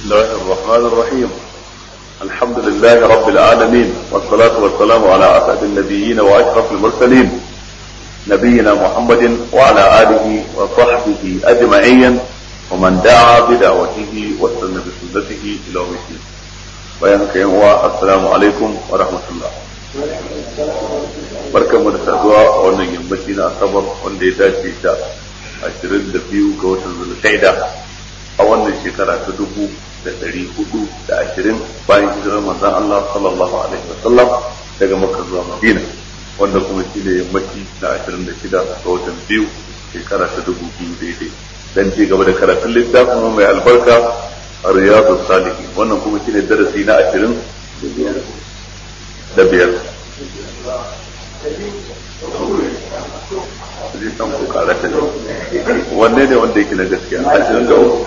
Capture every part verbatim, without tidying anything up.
الله الرحمن الرحيم. الحمد لله رب العالمين، والصلاة والسلام على أسعد النبيين وأشرف المرسلين نبينا محمد وعلى آله وصحبه أجمعين ومن دعا بدعوته واستنى بسنته إلى يوم الدين. بيانك السلام عليكم ورحمة الله. barkanmu da saduwa a wannan yammaci na asabar wanda ya dace da ashirin da biyu ga watan zulkaida a wannan shekara ta dubu da dari hudu da ashirin bayan hijirar manzon Allah sallallahu alaihi wasallam daga Makka zuwa Madina, wanda kuma shi ne yammaci na ashirin da shida ga watan biyu shekara ta dubu biyu daidai, dan ci gaba da karatun littafin mai albarka Riyadus Salihin. Wannan kuma shi ne darasi na ashirin da biyar. zai san ku karata ne wanne ne wanda yake na gaskiya ashirin da uku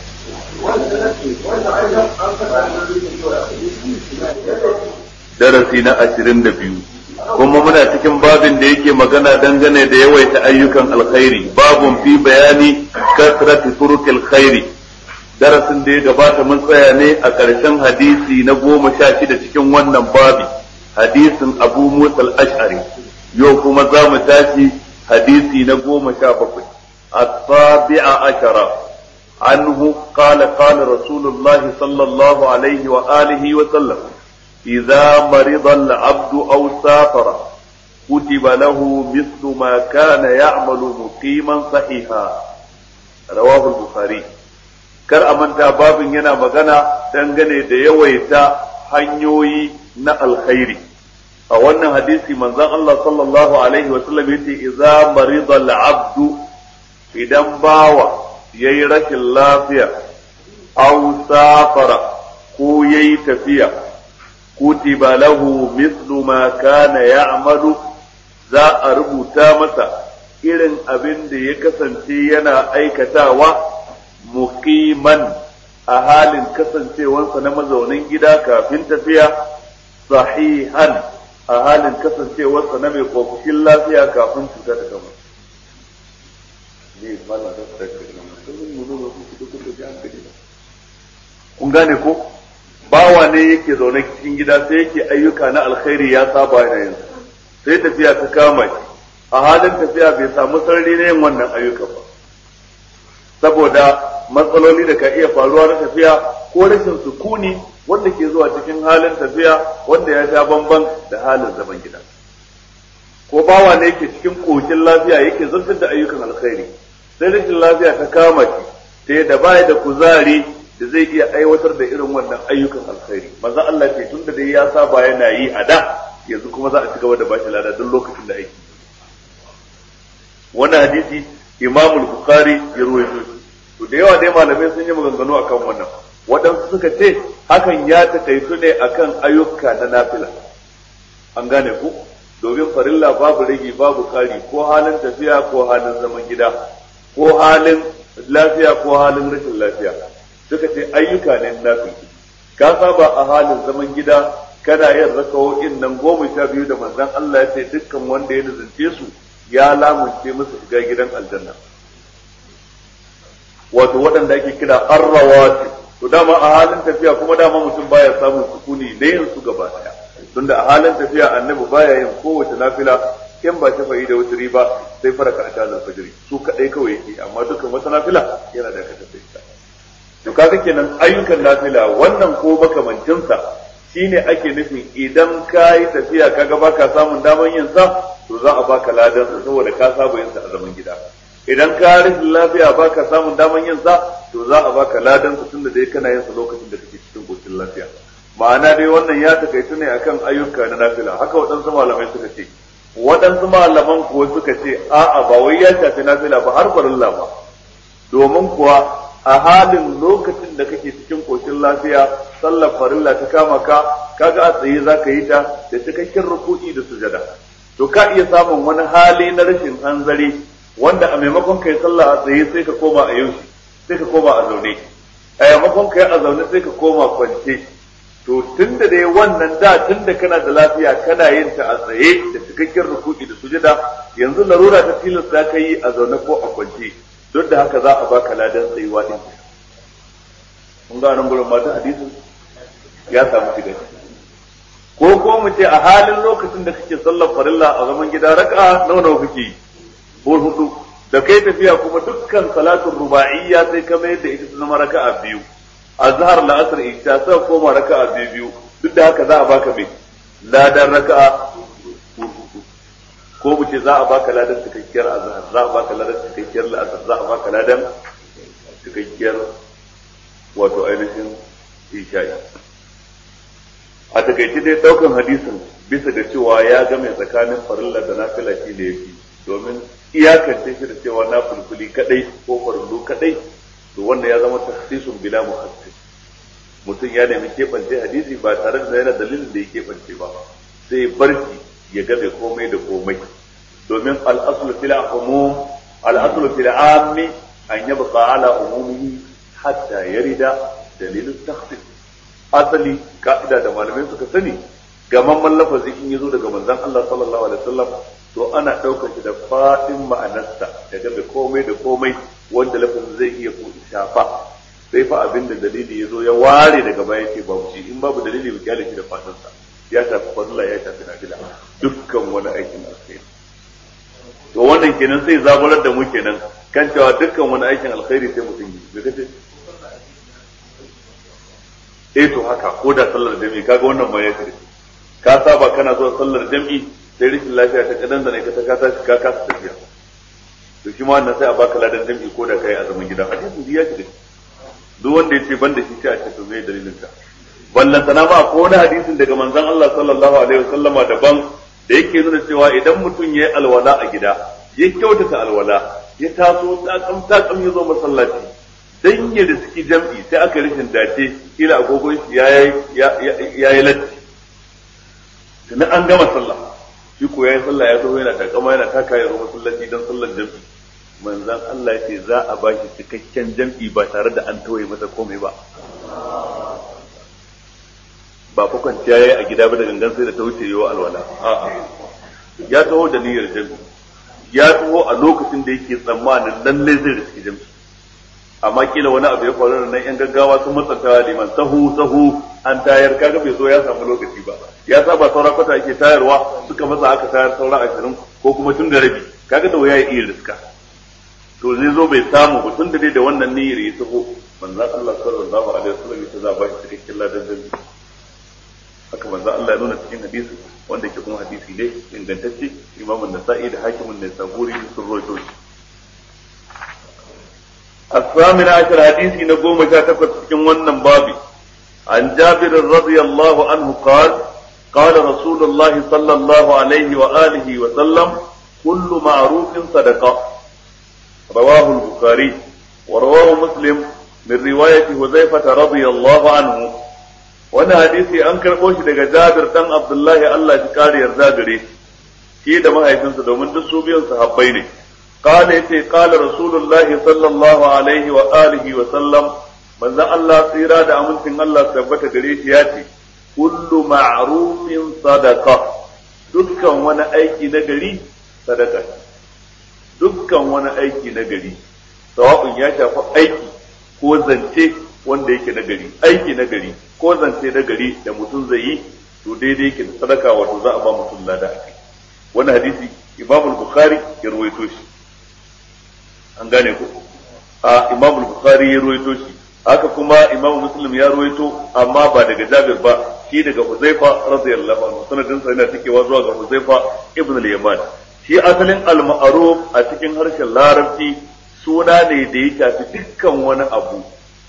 darasi na ashirin da biyu kuma muna cikin babin da yake magana dangane da yawaita ayyukan alkhairi, babun fi bayani kasrati turukil khairi. Darasin da ya gabata mun tsaya ne a ƙarshen hadisi na goma sha shida cikin wannan babi, hadisin Abu Musa al-Ash'ari. Yau kuma za mu tashi hadisi na goma sha bakwai. As-sabi'a ashara anhu qala qala Rasulullahi sallallahu alaihi wa alihi wa sallam idza marida al-'abdu aw safara kutiba lahu mithlu ma kana ya'malu muqiman sahiha. Rawahu al-Bukhari. Kar a manta babin yana magana dangane da yawaita hanyoyi na alkhairi. A wannan hadisi manzon Allah sallallahu alaihi wa sallam yace idza marida al-abdu, idan bawa yayi rashin lafiya aw safara ko yayi tafiya, kutiba lahu mithlu ma kana ya'malu, za a rubuta masa irin abin da ya kasance yana aikatawa muqiman, a halin kasancewansa na mazaunin gida kafin tafiya, sahihan, a halin kasancewarsa na mai kofishin lafiya kafin cuta ta kama. Kun gane ko? Bawa ne yake zaune cikin gida sai yake ayyuka na alkhairi ya saba da yanzu, sai tafiya ta kama shi, a halin tafiya bai samu sarari na yin wannan ayyuka ba, saboda matsaloli da ka iya faruwa na tafiya ko rashin sukuni wanda ke zuwa cikin halin tafiya wanda ya sha bamban da halin zaman gida. Ko bawa ne yake cikin koshin lafiya yake zartar da ayyukan alkhairi, sai rashin lafiya ta kama shi ta yadda baya da kuzari da zai iya aiwatar da irin wannan ayyukan alkhairi. Manzo Allah ce tunda dai ya saba yana yi a da, yanzu kuma za a ci gaba da bashi lada duk lokacin da aiki. Wannan hadisi Imam Bukhari ya ruwaito. To da yawa dai malamai sun yi maganganu akan wannan. Waɗansu suka ce hakan ya takaitu ne akan ayyuka na nafila. An gane ku? Domin farilla babu rage babu kari, ko halin tafiya ko halin zaman gida, ko halin lafiya ko halin rashin lafiya. Suka ce ayyuka ne nafila. Ka saba a halin zaman gida kana yin rakawoyin nan goma sha biyu da manzon Allah ya ce dukkan wanda ya nazarce su ya lamunce masa shiga gidan aljanna. Wato waɗanda ake kira arrawati. To dama a halin tafiya kuma dama mutum baya samun sukuni da yin su gaba daya, tunda a halin tafiya annabi baya yin kowace nafila in ba ta fa'i da wata riba sai faraka ta alfajiri, su kadai kawai yake, amma dukkan wata nafila yana da ka tafiya. To kaga kenan ayyukan nafila wannan ko makamancin sa shine ake nufin idan kai tafiya kaga baka samun daman yin sa, to za a baka ladan sa saboda ka saba yin sa a zaman gida. Idan ka rashin lafiya baka samun daman yin sa, to za a baka ladan su tunda dai kana yin sa lokacin da kake cikin koshin lafiya. Ma'ana dai wannan ya takaitu ne akan ayyuka na nafila. Haka waɗansu malamai suka ce. Waɗansu malaman kuwa suka ce a'a ba wai ya shafi nafila ba har farilla ba. Domin kuwa a halin lokacin da kake cikin koshin lafiya, sallar farilla ta kama ka, kaga a tsaye za ka yi ta da cikakken ruku'i da sujada. To ka iya samun wani hali na rashin hanzari wanda a maimakon kai sallah a tsaye sai ka koma a yaushe, sai ka koma a zaune, a maimakon kai a zaune sai ka koma kwance. To tunda dai wannan da tunda kana da lafiya kana yin ta a tsaye da cikakken ruku'i da sujada, yanzu larura ta tilasta ka yi a zaune ko a kwance, duk da haka za a baka ladan tsayuwa din. kun ga nan gurin mata hadisin ya samu shiga ko ko mu ce a halin lokacin da kake sallar farilla a zaman gida raka'a nawa nawa kake yi ko hudu da kai tafiya kuma dukkan salatul ruba'iyya sai ka mai da ita ta zama raka'a biyu azhar la'asr isha sai koma raka'a biyu biyu duk da haka za a baka mai ladan raka'a ko mu ce za a baka ladan cikakkiyar azhar za a baka ladan cikakkiyar la'asr za a baka ladan cikakkiyar wato ainihin isha'i a takaice dai daukan hadisin bisa da cewa ya game tsakanin farilla da nafila shi ne yafi domin iyakance shi da cewa na fulfuli kadai ko farillu kadai to wannan ya zama takhsisun bila muhassis mutum ya nemi keɓance hadisi ba tare da yana dalilin da ya keɓance ba sai barci ya gabe komai da komai domin al-aslu fil umum al-aslu fil ammi an yabqa ala umumihi hatta yarida dalilin takhsis asali ka'ida da malamai suka sani gamamman lafazi in yazo daga manzon Allah sallallahu alaihi wasallam to ana daukar shi da fadin ma'anarsa da gabe komai da komai wanda lafazin zai iya ko shafa sai fa abin da dalili yazo ya ware daga baya ce babu shi in babu dalili ba kyale shi da fadin sa ya shafi fadila ya shafi nafila dukkan wani aikin alkhairi to wannan kenan sai zaburar da mu kenan kan cewa dukkan wani aikin alkhairi sai mutum yi me kace eh to haka ko da sallar jami'i kaga wannan ma ya kare ka saba kana zuwa sallar jami'i sai rashin lafiya ta kadan da ne ka ta ka tashi ka kasa tafiya to shi ma wannan sai a baka ladan jami'i ko da kai a zaman gida hadisi ya kare duk wanda yace banda shi sai a ce to me dalilin ka ballan sana ma ko wani hadisin daga manzon Allah sallallahu alaihi wasallama daban da yake nuna cewa idan mutum yayi alwala a gida ya kyautata alwala ya taso takam takam ya zo masallaci dan ya da suke jam'i sai aka rishin dace kila agogon shi yayi yayi latti tunan an gama sallah shi ko yayi sallah ya zo yana takama yana taka ya zo masallaci dan sallar jam'i manzon Allah yace za a bashi cikakken jam'i ba tare da an tawaye masa komai ba ba fa kwanciya yayi a gida ba da gangan sai da ta wuce yawa alwala a'a ya taho da niyyar jam'i ya taho a lokacin da yake tsammanin lalle zai riski jam'i amma kila wani abu ya faru nan yan gaggawa sun matsanta liman sahu sahu an tayar kaga bai zo ya samu lokaci ba ya saba saura kwata ake tayarwa suka matsa aka tayar saura ashirin ko kuma tun da rabi kaga da waya ya iya riska to zai zo bai samu ba tun da dai da wannan niyyar ya taho manzon Allah sallallahu alaihi wasallam ya za ba shi cikakken ladan da haka manzon Allah ya nuna cikin hadisi wanda ke kuma hadisi ne ingantacce Imam An-Nasa'i da Hakimun Naisaburi sun rawaito shi الثامن عشر حديث نقوم شاتكت في ونن بابي عن جابر رضي الله عنه قال قال رسول الله صلى الله عليه وآله وسلم كل معروف صدقة رواه البخاري ورواه مسلم من رواية حذيفة رضي الله عنه وانا حديثي أنكر قوش لك جابر تن عبد الله الله جكاري يرزاقري كيدا ما هيفنس دومن دسوبيا صحابيني قال يتي قال رسول الله صلى الله عليه وآله وسلم من ذا الله سيرا دا أمنتن الله ثبت قريش ياتي كل معروف صدقة دكا وانا أيكي نقري صدقة دكا وانا أيكي نقري سواء ياشا أيكي ko zance wanda yake nagari aiki nagari ko zance nagari da mutum zai yi to daidai yake da sadaka wato za a ba mutum lada a kai wannan hadisi Imam al-Bukhari ya ruwaito shi an gane ku a Imam al-Bukhari ya ruwaito shi haka kuma Imam Muslim ya ruwaito amma ba daga Jabir ba shi daga Huzaifa radiyallahu anhu sanadin sa yana cikewa zuwa ga Huzaifa ibn al-Yaman shi asalin al-ma'ruf a cikin harshen Larabci suna ne da ya shafi dukkan wani abu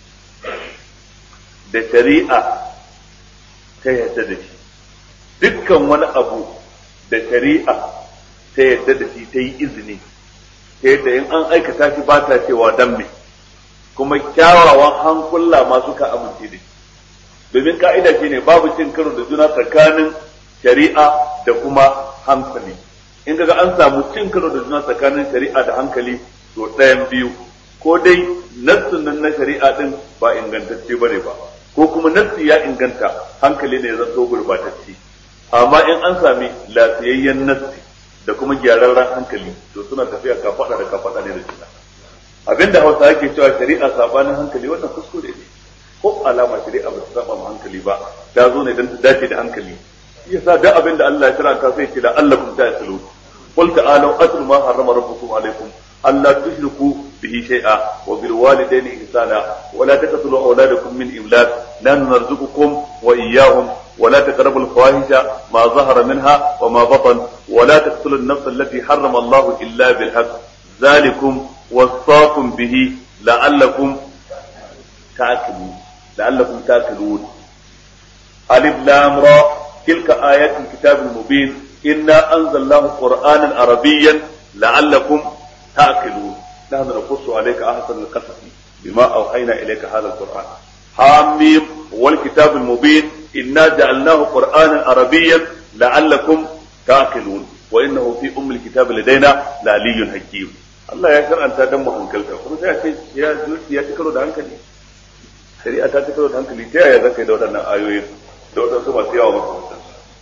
da shari'a ta yadda da shi dukkan wani abu da shari'a ta yadda da shi ta yi izini ta yadda in an aikata shi ba ta cewa dan me kuma kyawawan hankula ma suka amince da shi domin ka'ida shi ne babu cin karo da juna tsakanin shari'a da kuma hankali in kaga an samu cin karo da juna tsakanin shari'a da hankali to ɗayan biyu ko dai nassin nan na shari'a din ba ingantacce bane ba ko kuma nassi ya inganta hankali ne ya zanto gurbatacce amma in an sami lafiyayyen nassi da kuma gyararren hankali to suna tafiya kafaɗa da kafaɗa ne da juna abinda Hausa yake cewa shari'a sabanin hankali wannan kuskure ne ko alama shari'a ba ta saba ma hankali ba ta zo ne dan ta dace da hankali yasa duk abin da Allah ya karanta sai ce da allakum ta'qilun qul ta'alu atlu ma harrama rabbukum alaykum alla tushriku bihi shay'a wa bil walidayni ihsana wa la taqtulu awladakum min imlaq nahnu narzuqukum wa iyyahum wa la taqrabu al fawahisha ma zahara minha wa ma batan wa la taqtulu an nafs allati harrama Allah illa bil haqq dhalikum wasaqum bihi la'allakum ta'qilun la'allakum ta'qilun alif lam ra تلك آيات الكتاب المبين إنا أنزلناه قرآنا عربيا لعلكم تعقلون نحن نقص عليك أحسن القصص بما أوحينا إليك هذا القرآن حاميم والكتاب المبين إنا جعلناه قرآنا عربيا لعلكم تعقلون وإنه في أم الكتاب لدينا لعلي حكيم الله يشرع أن تدم هنكلك فمسا يا يا تكرو ده هنكلي شريعة تكرو ده هنكلي تيا يا ذكي دورنا آيوين دورنا سما تيا ومسا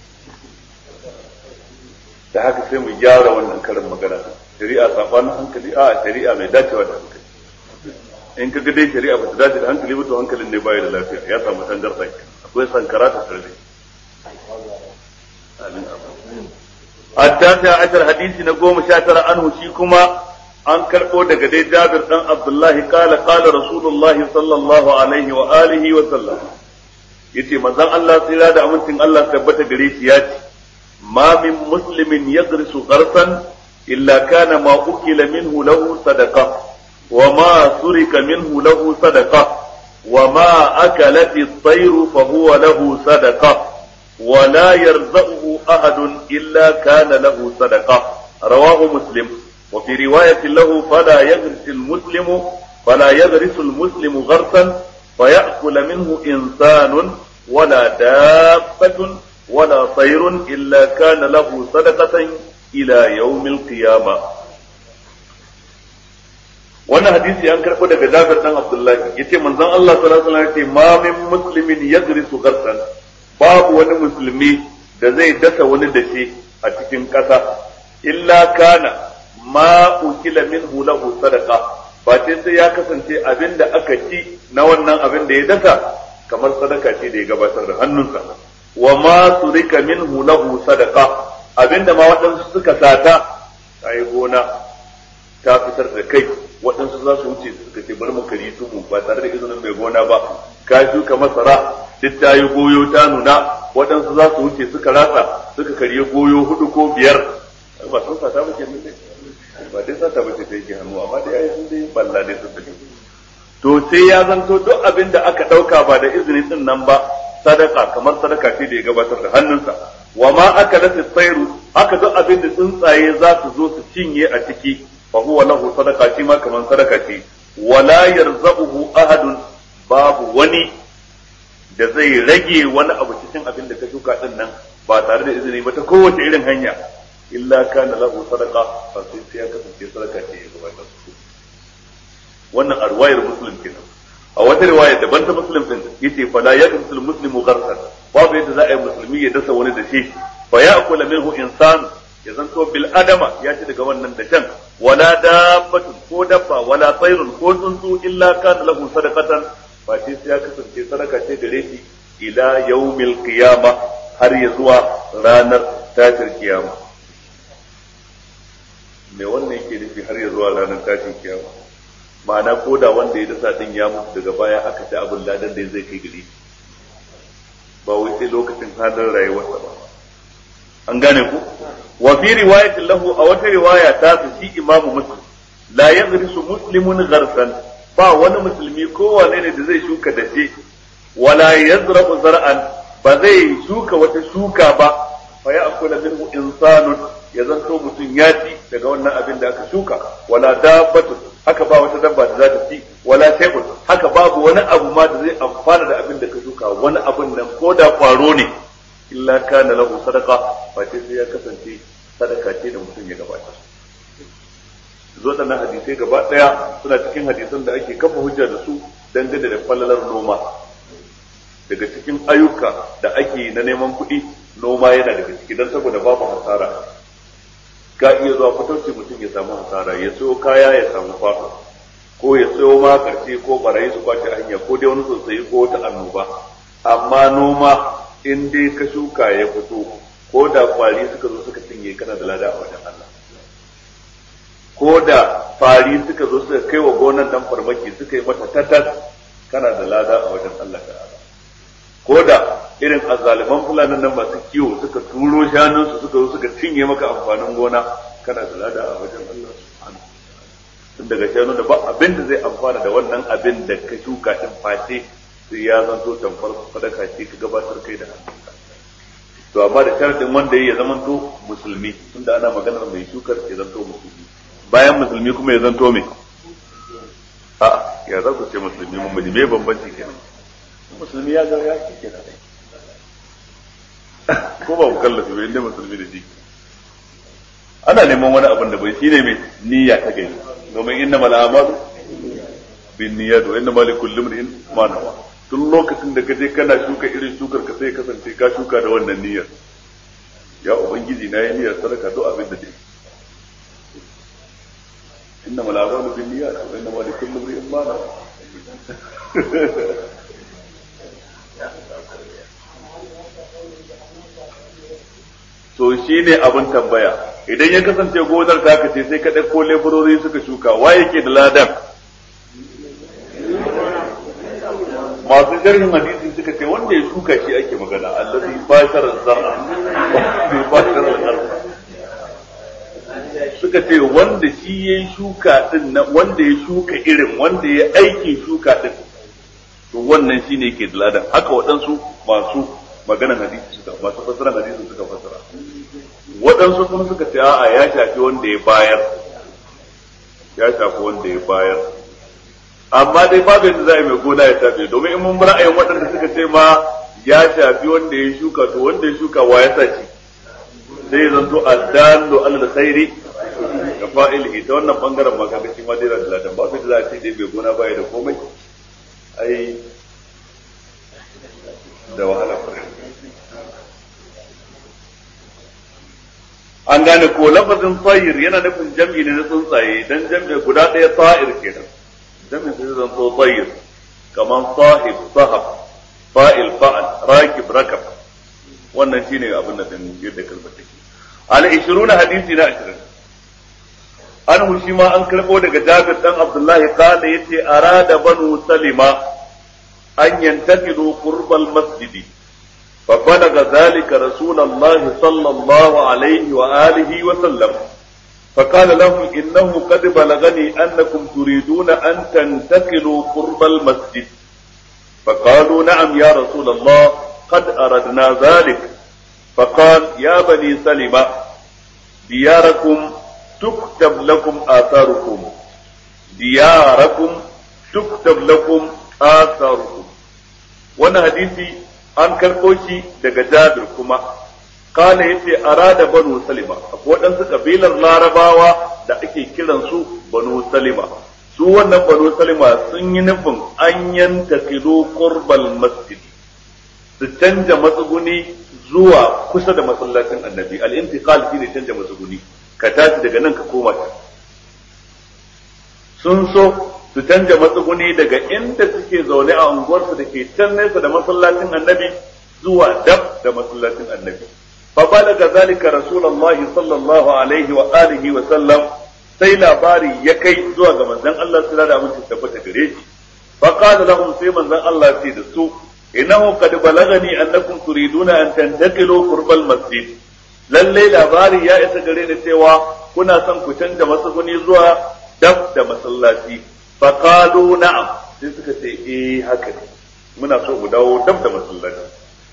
da haka sai mu gyara wannan karin magana shari'a sabanin hankali a shari'a mai dacewa da hankali in ka ga dai shari'a ba ta dace da hankali ba to hankalin ne baya da lafiya ya samu tangarda akwai sankara ta sarri amin التاسع عشر حديث نقوم شاتر عنه شيكما an karɓo daga dai Jabir dan Abdullahi kala kala Rasulullahi sallallahu alaihi wa alihi wa sallam yace manzon Allah tsira da amincin Allah tabbata gare shi ya ce ma min muslimin yagrisu gharsan illa kana ma ukila minhu lahu sadaqa wa ma surika minhu lahu sadaqa wa ma akalat at-tayru fa huwa lahu sadaqa wa la yarzuquhu ahadun illa kana lahu sadaqa rawahu muslim وفي رواية له فلا يغرس المسلم فلا يغرس المسلم غرسا فيأكل منه إنسان ولا دابة ولا طير إلا كان له صدقة إلى يوم القيامة. وانا حديثي أنكر قد جابر بن عبد الله يتي من ذن الله صلى الله عليه وسلم يتي ما من مسلم يغرس غرسا باب وانا مسلمي da zai dasa wani dashi a cikin ƙasa illa kana ma ukila minhu lahu sadaqa ba ce sai ya kasance abinda aka ci na wannan abin da ya dasa kamar sadaka ce da ya gabatar da hannunsa wa ma surika minhu lahu sadaqa abinda ma waɗansu suka sata ai gona ta fitar da kai waɗansu za su wuce suka ce bari mu kari su mu ba tare da izinin mai gona ba ka shuka masara duk ta yi goyo ta nuna waɗansu za su wuce suka ratsa suka karye goyo hudu ko biyar ba sun sata ba ke nuna ba dai sata bace ta yake hannu amma dai yayin dai balla dai sun take to sai ya zanto duk abin da aka dauka ba da izini din nan ba sadaka kamar sadaka ce da ya gabatar da hannunsa wa ma akalat as-sayru haka duk abin da tsuntsaye za su zo su cinye a ciki fa huwa lahu sadaka shi ma kamar sadaka ce wala yarzuquhu ahadun babu wani da zai rage wani abu cikin abin da ka shuka din nan ba tare da izini ba ta kowace irin hanya illa kana lahu sadaqa fa sai ya kasance sadaka ce ya gabatar wannan a riwayar muslim kenan a wata riwaya daban ta muslim din yace fa la yaqtul muslimu gharsan babu yadda za a yi musulmi ya dasa wani da shi fa ya'kula minhu insan ya zanto bil adama ya ci daga wannan da shan wala dabbatun ko dabba wala tsayrun ko tsuntsu illa kana lahu sadaqatan fa sai ya kasance sadaka ce gare shi ila yawmil qiyama har ya zuwa ranar tashir kiyama me wannan yake nufi har ya zuwa ranar tashin kiyama ma'ana ko da wanda ya dasa din ya mutu daga baya aka ci abin ladan da zai kai gari ba wai sai lokacin halin rayuwarsa ba an gane ku wa fi riwayatin lahu a wata riwaya ta su shi imamu muslim la yaghrisu muslimun gharsan ba wani musulmi ko wane ne da zai shuka dace wala yazra'u zar'an ba zai shuka wata shuka ba fa ya'kula minhu insanun ya zanto mutum ya ci daga wannan abin da aka shuka wala dabbatu haka ba wata dabba da za ta ci wala shay'un haka babu wani abu ma da zai amfana da abin da ka shuka wani abin nan ko da kwaro ne illa kana lahu sadaqa fa sai ya kasance sadaka ce da mutum ya gabata zo da hadisai gaba daya suna cikin hadisan da ake kafa hujja da su dangane da fallalar noma daga cikin ayyuka da ake na neman kuɗi noma yana daga ciki don saboda babu hasara ka iya zuwa fatauci mutum ya samu hasara ya so kaya ya samu fafa ko ya sayo ma karshe ko barayi su kwace hanya ko dai wani sosai ko wata annoba. Amma noma in dai ka shuka ya fito ko da kwari suka zo suka cinye kana da lada a wajen Allah, ko da fari suka zo suka kai wa gonan dan farmaki suka yi mata tatas kana da lada a wajen Allah ta'ala, ko da irin azzaliman fulanin nan masu kiwo suka turo shanunsu suka zo suka cinye maka amfanin gona kana da lada a wajen Allah subhanahu tun daga shanu da ba abin da zai amfana da wannan abin da ka shuka din face sai ya zanto tamfar sadaka ce ka gabatar kai da hannunka. To amma da sharadin wanda ya zamanto musulmi, tunda ana maganar mai shukar ya zanto musulmi, bayan musulmi kuma ya zanto mai a ya za ku ce musulmi mun bane me bambanci kenan? Musulmi ya ga ya ci kenan ko ba mukallafi ba inda musulmi da shi ana neman wani abin da bai shine mai niyya ta gani, domin innamal a'malu bin niyyat wa innamal likulli imrin ma nawa. Tun lokacin da ka je kana shuka irin shukar ka sai kasance ka shuka da wannan niyyar, ya ubangiji na yi niyyar sadaka duk abin da dai innamal a'malu bin niyyat wa innamal likulli imrin ma nawa. To shi ne abin tambaya, idan ya kasance gonar ta kace sai ka ɗauko leburori suka shuka, wa yake da ladan? Masu sharhin hadisi suka ce wanda ya shuka shi ake magana, allazi bashara zarra bi bashara al-ardh. Suka ce wanda shi ya shuka din nan, wanda ya shuka irin, wanda ya aikin shuka din, to wannan shine yake da ladan. Haka waɗansu masu maganan hadisi suka, masu fasaran hadisi suka fasara. Waɗansu kuma suka ce a'a ya shafi wanda ya bayar, ya shafi wanda ya bayar. Amma dai babu yadda za a yi mai gona ya shafe, domin in mun bar ra'ayin waɗanda suka ce ma ya shafi wanda ya shuka, to wanda ya shuka wa ya sa shi sai zanto addallu alal khairi ka fa'ilihi. Ta wannan bangaren ma kaga shi ma dai da ladan, ba sai za a ce dai bai gona baya da komai, ai da wahala fara. An gane ko lafazin tsayir yana nufin jam'i ne na tsuntsaye, dan jam'i guda ɗaya tsa'ir kenan, jam'i sai zan so tsayir kaman sahib sahab fa'il fa'al rakib rakab, wannan shine abin da din yadda kalmar take. al ishruna hadisi na ashirin an shi ma an karbo daga Jabir dan Abdullahi kana yace arada banu salima an yantakilu qurbal masjidi فبلغ ذلك رسول الله صلى الله عليه وآله وسلم فقال لهم إنه قد بلغني أنكم تريدون أن تنتقلوا قرب المسجد فقالوا نعم يا رسول الله قد أردنا ذلك فقال يا بني سلمة دياركم تكتب لكم آثاركم دياركم تكتب لكم آثاركم. وانا حديثي an karɓo shi daga Jabir kuma kana yace arada banu salima, akwai waɗansu kabilar larabawa da ake kiran su banu salima, su wannan banu salima sun yi nufin an yantakilu qurbal masjid, su canja matsuguni zuwa kusa da masallacin annabi. al-intiqal shine canja matsuguni, ka tashi daga nan ka koma can. Sun so su canja matsuguni daga inda suke zaune a unguwarsu da ke can nesa da masallacin annabi zuwa dab da masallacin annabi. fa balaga zalika rasulullahi sallallahu alaihi wa alihi wa sallam, sai labari ya kai zuwa ga manzon Allah sallallahu alaihi wa sallam tabbata gare shi. fa qala lahum, sai manzon Allah ce da su innahu qad balagani annakum turiduna an tantaqilu qurbal masjid, lalle labari ya isa gare ni cewa kuna son ku canja matsuguni zuwa dab da masallaci. فقالوا نعم, sai suka ce eh haka ne, muna so mu dawo dab da masallaci.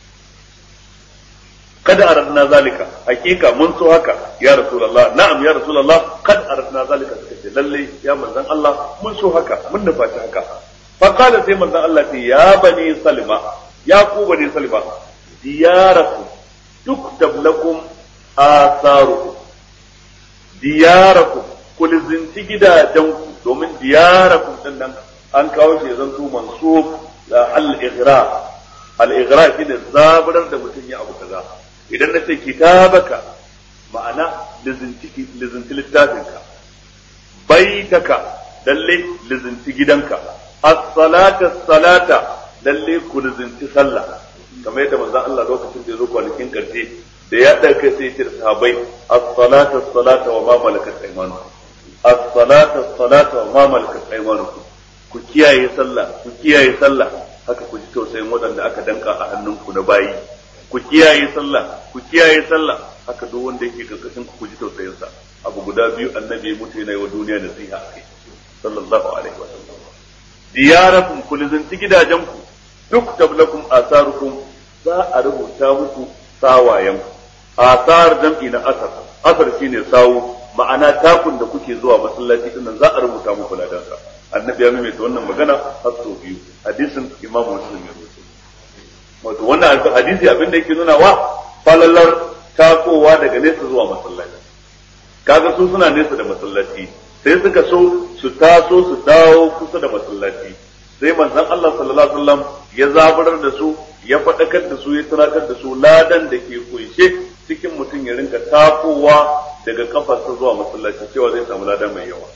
kada aradna zalika, hakika mun so haka ya rasulullah. na'am ya rasulullah, kad aradna zalika, suka ce lalle ya manzon Allah mun so haka, mun nufaci haka. faqala, sai manzon Allah ce ya bani salima, ya ku bani salima, diyarakum tuktab lakum atharukum, diyarakum kulizinci gidajenku, domin diyarakum din nan an kawo shi zan su mansub da al-ighra. al-ighra shine zaburar da mutum ya abu kaza. idan nace kitabaka, ma'ana lizinci lizinci littafinka, baitaka lalle lizinci gidanka as-salata as-salata lalle ku lizinci sallah kamar yadda manzon Allah lokacin da ya zo kwanakin karshe da ya ɗauka sai ya ce da sahabbai as-salata as-salata wa ma malakat aymanukum as-salata as-salata wa ma malakat aymanukum ku kiyaye sallah ku kiyaye sallah haka ku ji tausayin waɗanda aka danka a hannunku na bayi ku kiyaye sallah ku kiyaye sallah haka duk wanda yake karkashin ku ji tausayin sa abu guda biyu annabi mutu yana yi wa duniya nasiha akai sallallahu alaihi wa sallam diyarakum kulizanti gidajenku duk tablakum asarukum za a rubuta muku sawayen asar jam'i na asar asar shine sawu ma'ana takun da kuke zuwa masallaci din nan za a rubuta muku ladansa annabi ya maimaita wannan magana har sau biyu hadisin imam muslim ya rubuta wato wannan hadisi abin da yake nuna wa falalar takowa daga nesa zuwa masallaci kaga su suna nesa da masallaci sai suka so su taso su dawo kusa da masallaci sai manzon Allah sallallahu alaihi wasallam ya zaburar da su ya faɗakar da su ya tunatar da su ladan da ke kunshe cikin mutum ya rinka takowa daga kafarsa zuwa masallaci cewa zai samu ladan mai yawa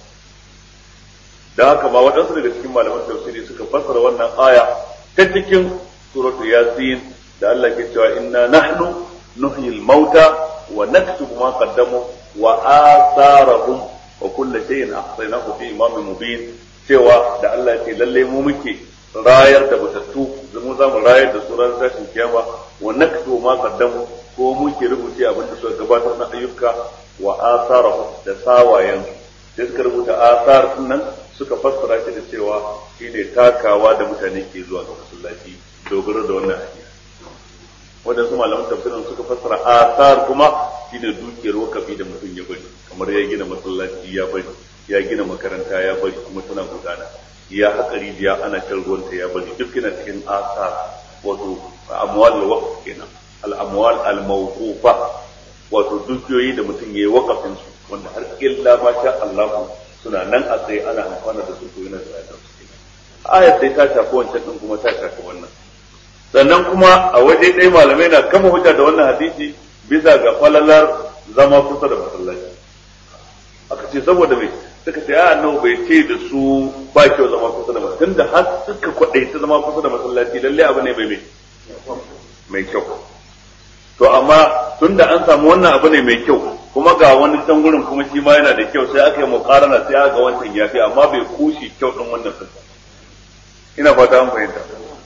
da haka ma waɗansu daga cikin malaman tafsiri suka fassara wannan aya ta cikin suratu yasin da Allah ke cewa inna nahnu nuhyil mauta wa naktubu ma qaddamu wa atharahum wa kullu shay'in ahsaynahu fi imamin mubin cewa da Allah ce lalle mu muke rayar da batattu zamu za mu rayar da su ran tashin kiyama wa naktubu ma qaddamu ko muke rubuce abin da suka gabatar na ayyuka wa atharahum da sawayen da suka rubuta athar nan suka fassara shi da cewa shine takawa da mutane ke zuwa ga masallaci dogaro da wannan hadisi wadansu malaman tafsirin suka fassara asar kuma shine dukiyar wakafi da mutum ya bari kamar ya gina masallaci ya bari ya gina makaranta ya bari kuma tana gudana ya haƙa rijiya ana shan ruwanta ya bari duk yana cikin asar wato amwal waqf kenan al amwal al mawqufa wato dukiyoyi da mutum yayi wakafin su wanda har illa ma sha Allah suna nan a tsaye ana amfana da su ko yana da su ayat sai ta shafi wancan din kuma ta shafi wannan sannan kuma a waje ɗaya malamai na kama hujja da wannan hadisi bisa ga falalar zama kusa da masallaci aka ce saboda mai suka ce a annabi bai ce da su ba kyau zama kusa da masallaci tunda har suka kwadaita zama kusa da masallaci lalle abu ne bai mai mai kyau to amma tunda an samu wannan abu ne mai kyau kuma ga wani can gurin kuma shi ma yana da kyau sai aka yi muqarana sai aka ga wancan yafi amma bai kushi kyau din wannan sun ina fata an fahimta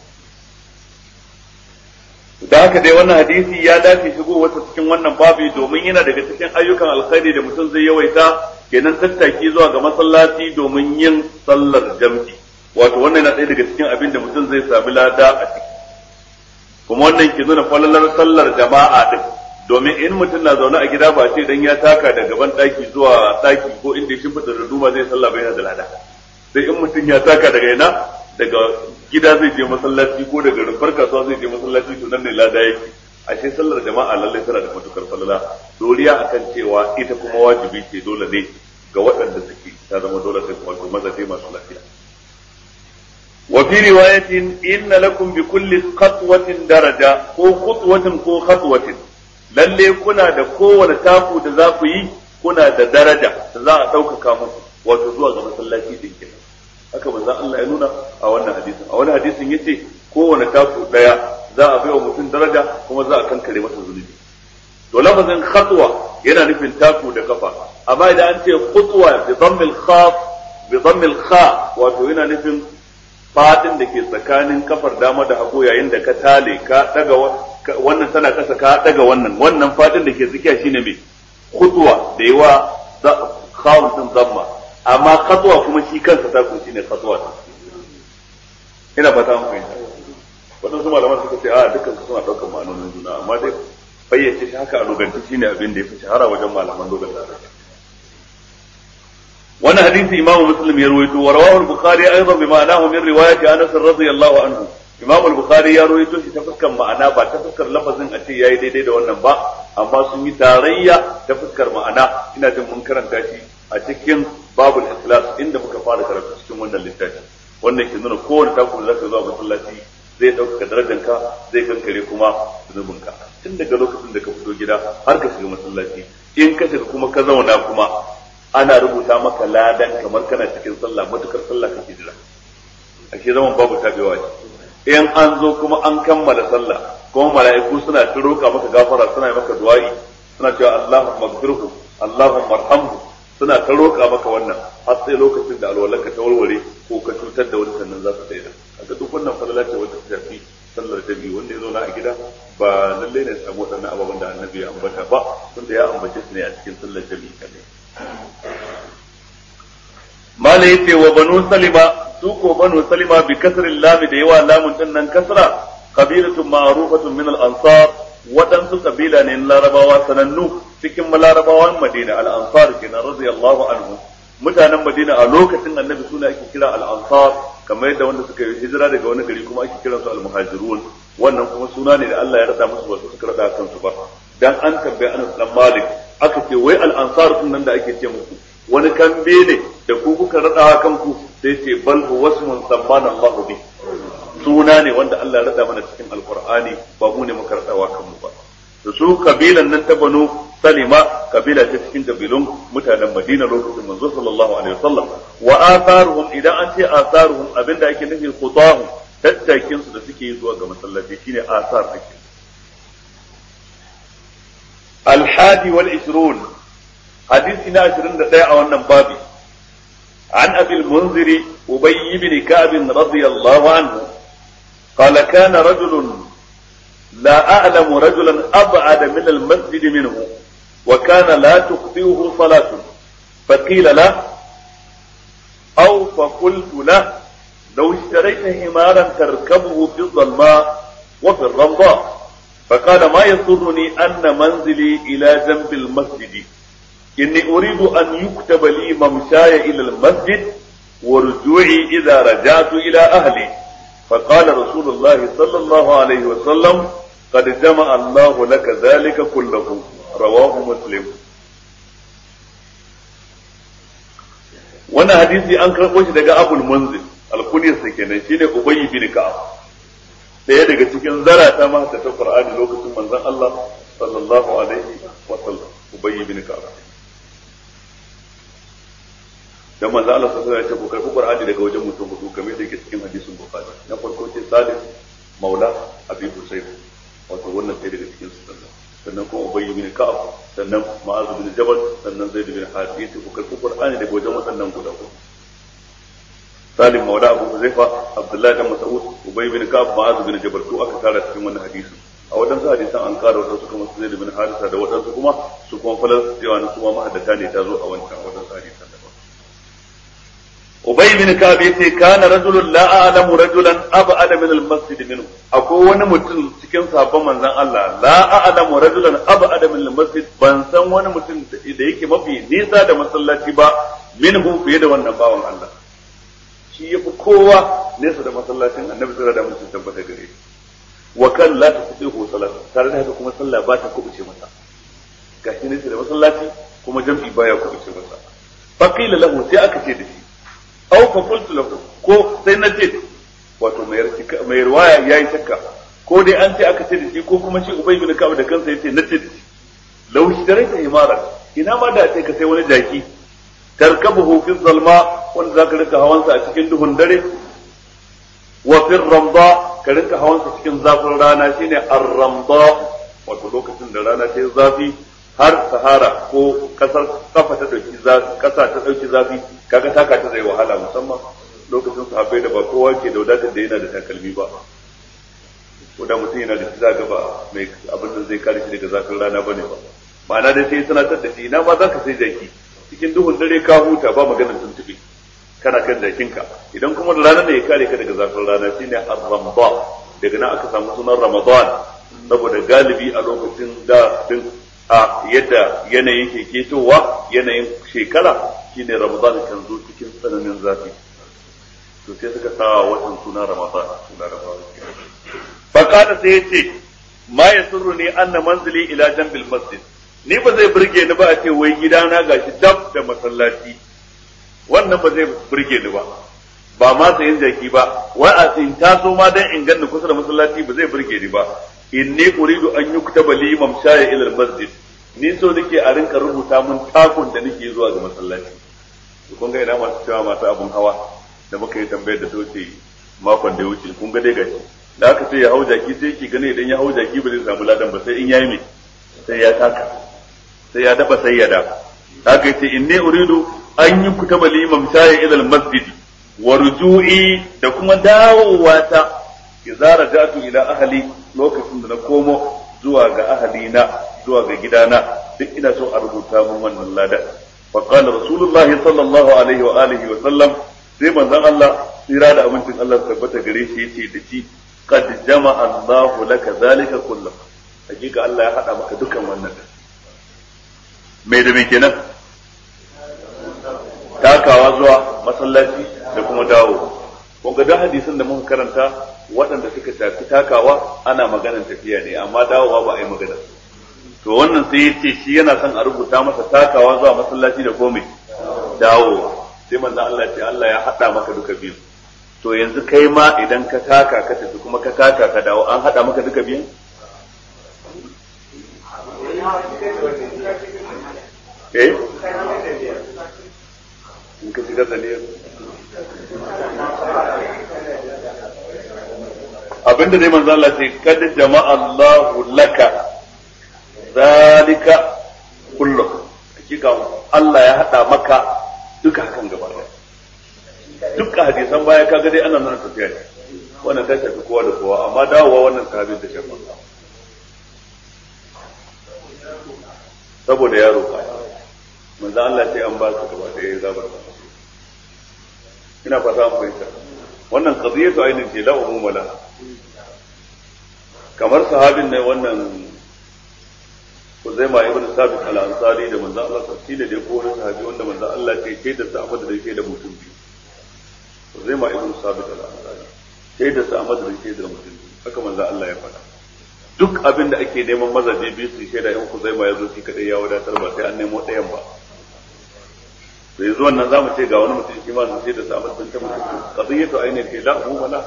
da haka dai wannan hadisi ya dace shigo wata cikin wannan babu domin yana daga cikin ayyukan alkhairi da mutum zai yawaita kenan tattaki zuwa ga masallaci domin yin sallar jam'i wato wannan yana ɗaya daga cikin abin da mutum zai sami lada a ciki kuma wannan ke nuna falalar sallar jama'a din domin in mutum na zaune a gida ba ce dan ya taka daga ban daki zuwa daki ko inda ya shimfida da duma zai sallah bai da lada sai in mutum ya taka daga ina daga gida zai je masallaci ko daga rumfar kasuwa zai je masallaci to nan ne lada yake ashe sallar jama'a lallai tana da matukar falala doriya akan cewa ita kuma wajibi ce dole ne ga waɗanda suke ta zama dole sai wato mazaje masu lafiya wa fi riwayatin inna lakum bi kulli khatwatin daraja ko khutwatin ko khatwatin lalle kuna da kowane taku da za ku yi kuna da daraja da za a ɗaukaka muku wato zuwa ga masallaci din kenan haka manzo Allah ya nuna a wannan hadisin a wannan hadisin yace kowane taku daya za a bai wa mutum daraja kuma za a kankare masa zunubi to lafazin khatwa yana nufin taku da kafa amma idan an ce khutwa bi dhammil khaf bi dhammil kha wato yana nufin fadin da ke tsakanin kafar dama da hagu yayin da ka tale ka daga wannan tana kasa ka daga wannan wannan fadin da ke tsakiya shine mai khutwa da yawa khawun din zamma amma khatwa kuma shi kansa ta kunshi ne khatwa ina fata mun fahimta wadansu malaman suka ce a dukkan su suna daukar ma'anonin juna amma dai fayyace shi haka a lugance shine abin da yafi shahara wajen malaman lugar larabci wannan hadisi imamu muslim ya rawaito wa rawahu al-bukhari aidan bi ma'anahu min riwayati anas radiyallahu anhu imam al-bukhari ya rawaito shi ta fuskar ma'ana ba ta fuskar lafazin a ce yayi daidai da wannan ba amma sun yi tarayya ta fuskar ma'ana ina jin mun karanta shi a cikin babul ikhlas inda muka fara karatu cikin wannan littafi wannan ke nuna kowane taku da zaka zuwa masallaci zai dauka darajarka zai kankare kuma zunubinka tun daga lokacin da ka fito gida har ka shiga masallaci in ka shiga kuma ka zauna kuma ana rubuta maka ladan kamar kana cikin sallah matukar sallah kake jira ake zaman babu tabewa ce in an zo kuma an kammala sallah kuma mala'iku suna ta roƙa maka gafara suna maka du'a'i suna cewa Allahumma ighfirhu Allahumma arhamhu suna ta roƙa maka wannan har sai lokacin da alwalanka ta warware ko ka cutar da wani sannan za su daida kaga duk wannan falala ce wanda ta shafi sallar jami'i wanda ya zauna a gida ba lallai ne samu waɗannan ababen da annabi ya ambata ba tunda ya ambace su ne a cikin sallar jami'i kadai mala yace wa banu salima su ko banu salima bi kasril lam da yawa lamun din nan kasra qabilatun ma'rufatun min al-ansar wadansu kabila ne na larabawa sanannu cikin larabawan madina al-ansar kenan radiyallahu anhu mutanen madina a lokacin annabi suna ake kira al-ansar kamar yadda wanda suka yi hijira daga wani gari kuma ake kiransu al-muhajirun wannan kuma suna ne da Allah ya rada musu wasu suka rada kansu ba dan an tambaye Anas dan Malik aka ce wai al-ansar din nan da ake ce musu wani kambe ne da ku kuka rada kanku sai ce bal huwa ismun sammana Allahu bi suna ne wanda Allah ya rada mana cikin alqur'ani ba mu ne muka radawa kanmu ba to su kabilan nan ta banu salima kabila ta cikin kabilun mutanen Madina lokacin manzo sallallahu alaihi wasallam wa atharuhum idan an ce atharuhum abinda ake nufi khutahu tattakin su da suke yi zuwa ga masallaci shine athar ake al-hadi wal ishrun hadisi na ashirin da ɗaya a wannan babi an abil munziri ubay ibn ka'b radiyallahu anhu qala kana rajulun لا أعلم رجلا أبعد من المسجد منه وكان لا تخطئه صلاة فقيل له أو فقلت له لو اشتريت حمارا تركبه في الظلماء وفي الرمضاء فقال ما يسرني أن منزلي إلى جنب المسجد إني أريد أن يكتب لي ممشاي إلى المسجد ورجوعي إذا رجعت إلى أهلي فقال رسول الله صلى الله عليه وسلم قد جمع الله لك ذلك كله رواه مسلم wannan hadisi an karɓo shi daga Abul Munzir al-Kunyar sa kenan shine Ubay bin Ka'ab daya daga cikin zarata ma ta Qur'ani lokacin manzon Allah sallallahu alaihi wa sallam Ubay bin Ka'ab dan manzo Allah sallallahu alaihi wasallam ya ce ku karbi Qur'ani daga wajen mutum hudu kamar da yake cikin hadisin Bukhari na farko ce Salim Maula Abi Husayb wato wannan sai daga cikin su sannan sannan kuma Ubay bin Ka'ab sannan Mu'adh bin Jabal sannan Zaid bin Harith yace ku karbi Qur'ani daga wajen waɗannan guda uku Salim Maula Abu Huzaifa Abdullah bin Mas'ud Ubay bin Ka'ab Mu'adh bin Jabal to aka tara cikin wannan hadisi a wadansu hadisan an kara wadansu kuma Zaid bin Harith da wadansu kuma su kuma falal cewa na kuma mahaddata ne ta zo a wancan wadansu hadisan Ubay bin Ka'ab yace kana rajulun la a'lamu rajulan ab'ada min al-masjid minhu akwai wani mutum cikin sahabban manzon Allah la a'lamu rajulan ab'ada min al-masjid ban san wani mutum da yake mafi nisa da masallaci ba minhu fiye da wannan bawan Allah shi yafi kowa nesa da masallacin Annabi sallallahu alaihi wasallam tabbata gare shi wa kan la tasbihu salat tare da haka kuma sallah ba ta kubuce masa gashi nesa da masallaci kuma jam'i baya kubuce masa faqila lahu sai aka ce da shi aw fa qultu lahu ko sai na ce wato mai mai riwaya yayi shakka ko dai an ce aka ce da shi ko kuma shi Ubay bin Ka'ab da kansa yace na ce da shi law shtarayta imara ina ma da sai ka sai wani jaki tarkabuhu fi zalma wanda zaka rika hawansa a cikin duhun dare wa fi ramda ka rika hawansa cikin zafin rana shine ar-ramda wato lokacin da rana ta yi zafi har sahara ko kasar kafa ta dauki zafi kasa ta dauki zafi kaga taka ta zai wahala musamman lokacin sahabbai da ba kowa ke da wadatar da yana da takalmi ba ko da mutum yana da shi za ba mai abin da zai kare shi daga zafin rana bane ba ma'ana dai sai sanatar da shi ina ma zaka sai jaki cikin duhun dare ka huta ba maganar tuntube kana kan jakinka idan kuma da rana ne ya kare ka daga zafin rana shine ar-ramda daga nan aka samu sunan ramadan saboda galibi a lokacin da din a yadda yanayin ke ketowa yanayin shekara shine ramadan kan zo cikin tsananin zafi to sai suka sa watan suna ramadan suna ramadan fa kana sai yace ma yasurruni anna manzili ila jambil masjid ni ba zai burge ni ba a ce wai gidana gashi dab da masallaci wannan ba zai burge ni ba ba ma sayin jaki ba wa a in taso ma dan in ganni kusa da masallaci ba zai burge ni ba inni uridu an yuktaba li mamshaya ila al-masjid ni so nake a rinka rubuta mun takun da nake zuwa ga masallaci kun ga ina masu cewa masu abun hawa da muka yi tambayar da ta wuce makon da ya wuce kun ga dai gashi da aka ce ya hau jaki sai yake gane idan ya hau jaki ba zai samu ladan ba sai in yayi me sai ya taka sai ya daba sai ya da haka yace inni uridu an yi kutaba liman shayi ila masjid wa ruju'i da kuma dawowa ta idza raja'tu ila ahli lokacin da na komo zuwa ga ahli na zuwa ga gidana duk ina so a rubuta mun wannan ladan fa qala rasulullahi sallallahu alaihi wa alihi wa sallam sai manzon Allah tsira da amincin Allah tabbata gare shi yace da shi qad jama'a Allahu laka zalika kullu hakika Allah ya hada maka dukan wannan mai da me kenan takawa zuwa masallaci da kuma dawo kun ga dan hadisin da muka karanta waɗanda suka tafi takawa ana maganar tafiya ne amma dawowa ba a yi magana to wannan sai yace shi yana son a rubuta masa takawa zuwa masallaci da komai dawowa sai manzo Allah ya ce Allah ya hada maka duka biyu to yanzu kai ma idan ka taka ka tafi kuma ka taka ka dawo an hada maka duka biyu eh in ka shiga da ne abinda dai manzo Allah ce kad jama'a Allahu laka zalika kullu hakika Allah ya hada maka duka hakan gaba ɗaya dukkan hadisan baya kaga dai ana nuna tafiya ne wannan ta shafi kowa da kowa amma dawowa wannan sahabin da shafi saboda yaro ka manzo Allah sai an ba su gaba ɗaya ya zabar ina fata an fahimta wannan qadiyatu ainin ce la umuma la kamar sahabin ne wannan Uzaima ibn Sabit al-Ansari da manzo Allah sai da dai ko wani sahabi wanda manzo Allah ce sai da sa Ahmad da sai da mutum biyu Uzaima ibn Sabit al-Ansari sai da sa Ahmad da sai da mutum biyu haka manzo Allah ya faɗa duk abin da ake neman mazaje biyu su shaida in Uzaima ya zo shi kadai ya wadatar ba sai an nemo ɗayan ba to yanzu wannan zamu ce ga wani mutum shi ma sai da sa Ahmad bin ta mutum qadiyatu ainin ke la hu wala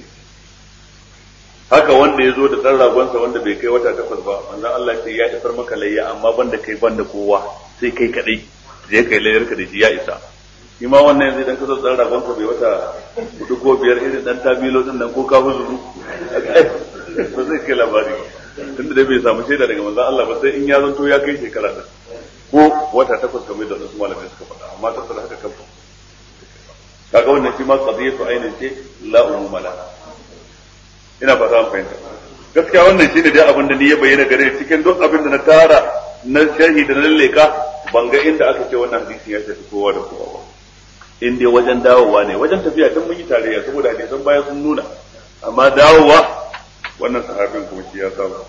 haka wanda ya zo da ɗan ragonsa wanda bai kai wata takwas ba manzon Allah ce ya isar maka layya amma banda kai banda kowa sai kai kadai je kai layyar ka da shi ya isa shi ma wannan yanzu idan ka zo ɗan ragonka bai wata hudu ko biyar irin ɗan tabilo din nan ko ka huzuru ba zai kai labari tunda dai bai samu shaida daga manzon Allah ba sai in ya zanto ya kai shekara ɗin ko wata takwas kamar da wasu malamai suka faɗa amma ta haka kan kaga wannan shi ma qadiyatu ainin ce la umuma la ina fata an fahimta gaskiya wannan shine dai abin da ni ya bayyana gare cikin duk abin da na tara na sharhi da na lalleka ban ga inda aka ce wannan hadisi ya shafi kowa da kowa ba in dai wajen dawowa ne wajen tafiya tun mun yi tarayya saboda hadisan baya sun nuna amma dawowa wannan sahabin kuma shi ya samu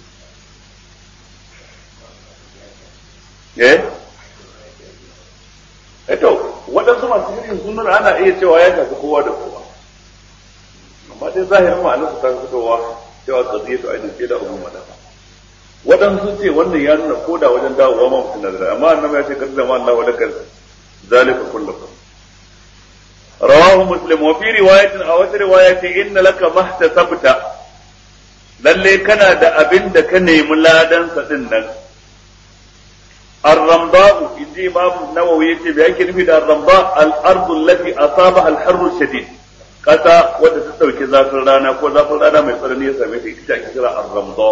eh eto waɗansu masu shirin sun nuna ana iya cewa ya shafi kowa da kowa amma dai zahirin ma'anar su ta fitowa cewa qadiyatu ainin ce da umma da waɗansu ce wannan ya nuna koda wajen dawowa ma mutum da amma annabi ya ce kadda ma Allah wa lakal zalika kullukum rawahu muslim wa fi riwayatin aw wata riwaya ce inna laka mahtasabta lalle kana da abin da ka nemi ladan sa din nan الرمضاء إنجي إمام النووي يكتب يمكن في الرمضاء الأرض التي أصابها الحر الشديد kasa wadda ta dauki zafin rana ko zafin rana mai tsanani ya same ta ita ake kira ar-ramda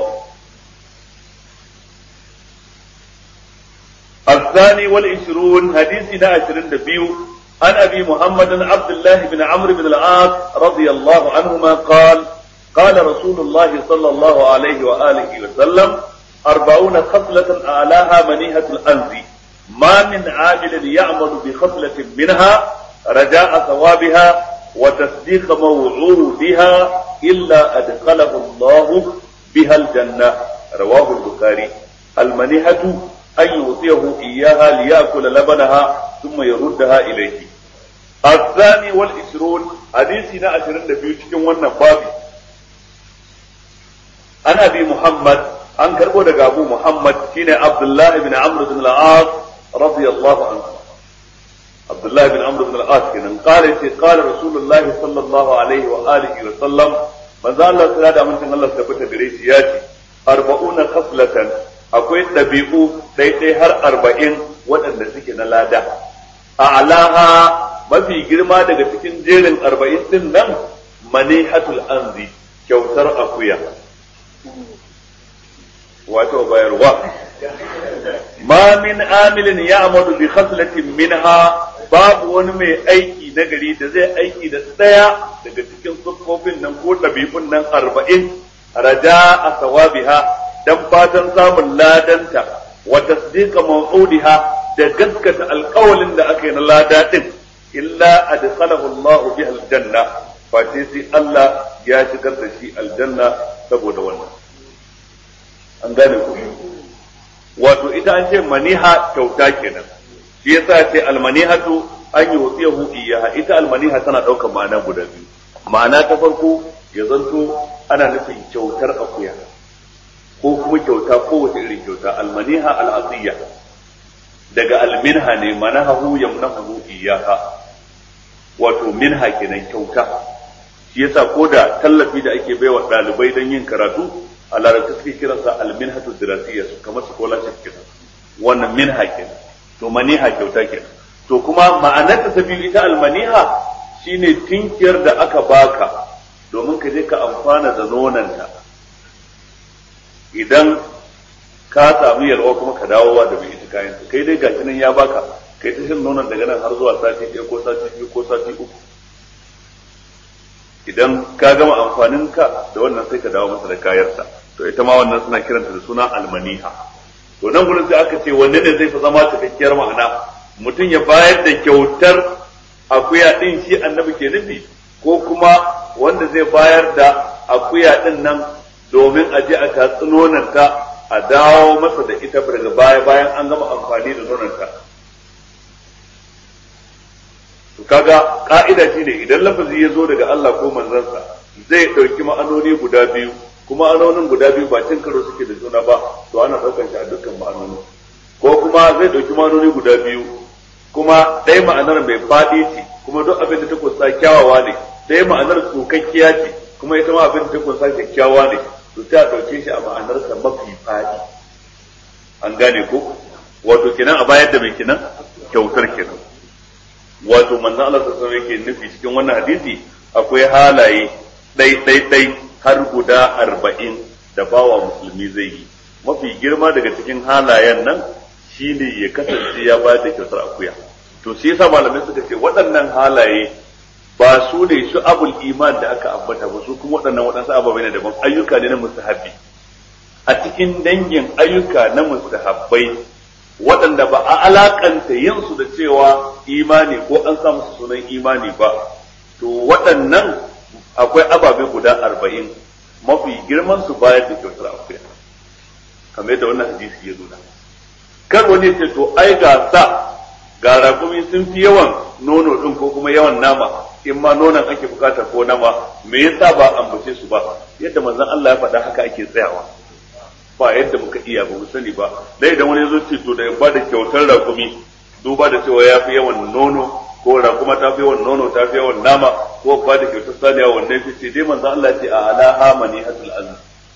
الثاني والعشرون حديثنا عشرين دبيو عن أبي محمد عبد الله بن عمرو بن العاص رضي الله عنهما قال قال رسول الله صلى الله عليه وآله وسلم أربعون خصلة أعلاها منيهة الأنف ما من عامل يعمل بخصلة منها رجاء ثوابها وتصديق موعودها إلا أدخله الله بها الجنة رواه البخاري المنيهة أن يعطيه إياها ليأكل لبنها ثم يردها إليه الثاني والعشرون حديثنا عشرين نبي cikin wannan babi an abi Muhammad an karbo daga Abu Muhammad shine Abdullah ibn Amr ibn al-As radiyallahu anhu Abdullah ibn Amr ibn al-As kenan qala ce qala Rasulullah sallallahu alaihi wa alihi wa sallam manzo Allah tsara da mun Allah tabbata gare shi yace arba'una khaslatan akwai ɗabi'u ɗaiɗai har arba'in waɗanda suke na lada a alaha mafi girma daga cikin jerin arba'in din nan manihatul anzi kyautar akuya wato bayarwa ma min amilin ya'malu bi khaslatin minha babu wani mai aiki na gari da zai aiki da tsaya daga cikin siffofin nan ko ɗabi'un nan arba'in raja a sawabiha dan fatan samun ladanta wa tasdiqa maw'udiha da gaskata alƙawalin da aka yi na lada din illa adkhalahu Allahu biha aljanna fa sai Allah ya shigar da shi aljanna saboda wannan an gane ku wato ita an ce maniha kyauta kenan shi yasa ce almanihatu an yi wasiyahu iyaha ita almaniha tana daukar ma'ana guda biyu ma'ana ta farko ya zanto ana nufin kyautar akuya ko kuma kyauta ko wace irin kyauta almaniha al'asiyya daga alminha ne manahu yamnahu iyaha wato minha kenan kyauta shi yasa ko da tallafi da ake baiwa dalibai don yin karatu a larabci suke kiransa alminhatu dirasiyya kamar scholarship kenan wannan minha kenan to maniha kyauta kenan to kuma ma'anar ta biyu ita almaniha shine tinkiyar da aka baka domin ka je ka amfana da nonanta idan ka samu yalwa kuma ka dawowa da mai ita kayan kai dai gashi nan ya baka kai ta shan nonon daga nan har zuwa sati ɗaya ko sati biyu ko sati uku idan ka gama amfanin ka da wannan sai ka dawo masa da kayarsa to ita ma wannan suna kiranta da suna almaniha to nan gurin sai aka ce wanne ne zai fi zama cikakkiyar ma'ana mutum ya bayar da kyautar akuya din shi annabi ke nufi ko kuma wanda zai bayar da akuya din nan domin a je a tatsi nonanta a dawo masa da ita daga baya bayan an gama amfani da nonanta to kaga ka'ida shine idan lafazi ya zo daga Allah ko manzansa zai dauki ma'anoni guda biyu kuma ma'anonin guda biyu ba cin karo suke da juna ba to ana daukar shi a dukkan ma'anoni ko kuma zai dauki ma'anoni guda biyu kuma ɗaya ma'anar mai faɗi ce kuma duk abin da ta kunsa kyawawa ne ɗaya ma'anar tsokakkiya ce kuma ita ma abin da ta kunsa kyakkyawa ne to sai a dauke shi a ma'anarsa mafi faɗi an gane ko wato kenan a bayar da mai kenan kyautar kenan wato manzon Allah sallallahu alaihi wasallam yake nufi cikin wannan hadisi akwai halaye dai dai dai har guda arba'in da bawa musulmi zai yi mafi girma daga cikin halayen nan shine ya kasance ya bayar da kyautar akuya to shi yasa malamai suka ce waɗannan halaye ba su ne su abul iman da aka ambata ba su kuma waɗannan waɗansu ababai ne daban ayyuka ne na mustahabbi a cikin dangin ayyuka na mustahabbai waɗanda ba a alakanta yin su da cewa imani ko an sa musu sunan imani ba to waɗannan akwai ababe guda arba'in mafi girman su bayar da kyautar akuya kamar yadda wannan hadisi ya nuna kar wani ce to ai ga sa ga rakumi sun fi yawan nono din ko kuma yawan nama in ma nonon ake bukata ko nama me yasa ba ambace su ba yadda manzon Allah ya faɗa haka ake tsayawa ba yadda muka iya ba mu sani ba dai idan wani zo ce to da ba da kyautar rakumi duba da cewa ya fi yawan nono ko rakuma ta fi yawan nono ta fi yawan nama ko ba da kyautar saniya wannan fi ce dai manzon Allah ya ce a alaha manihatul azm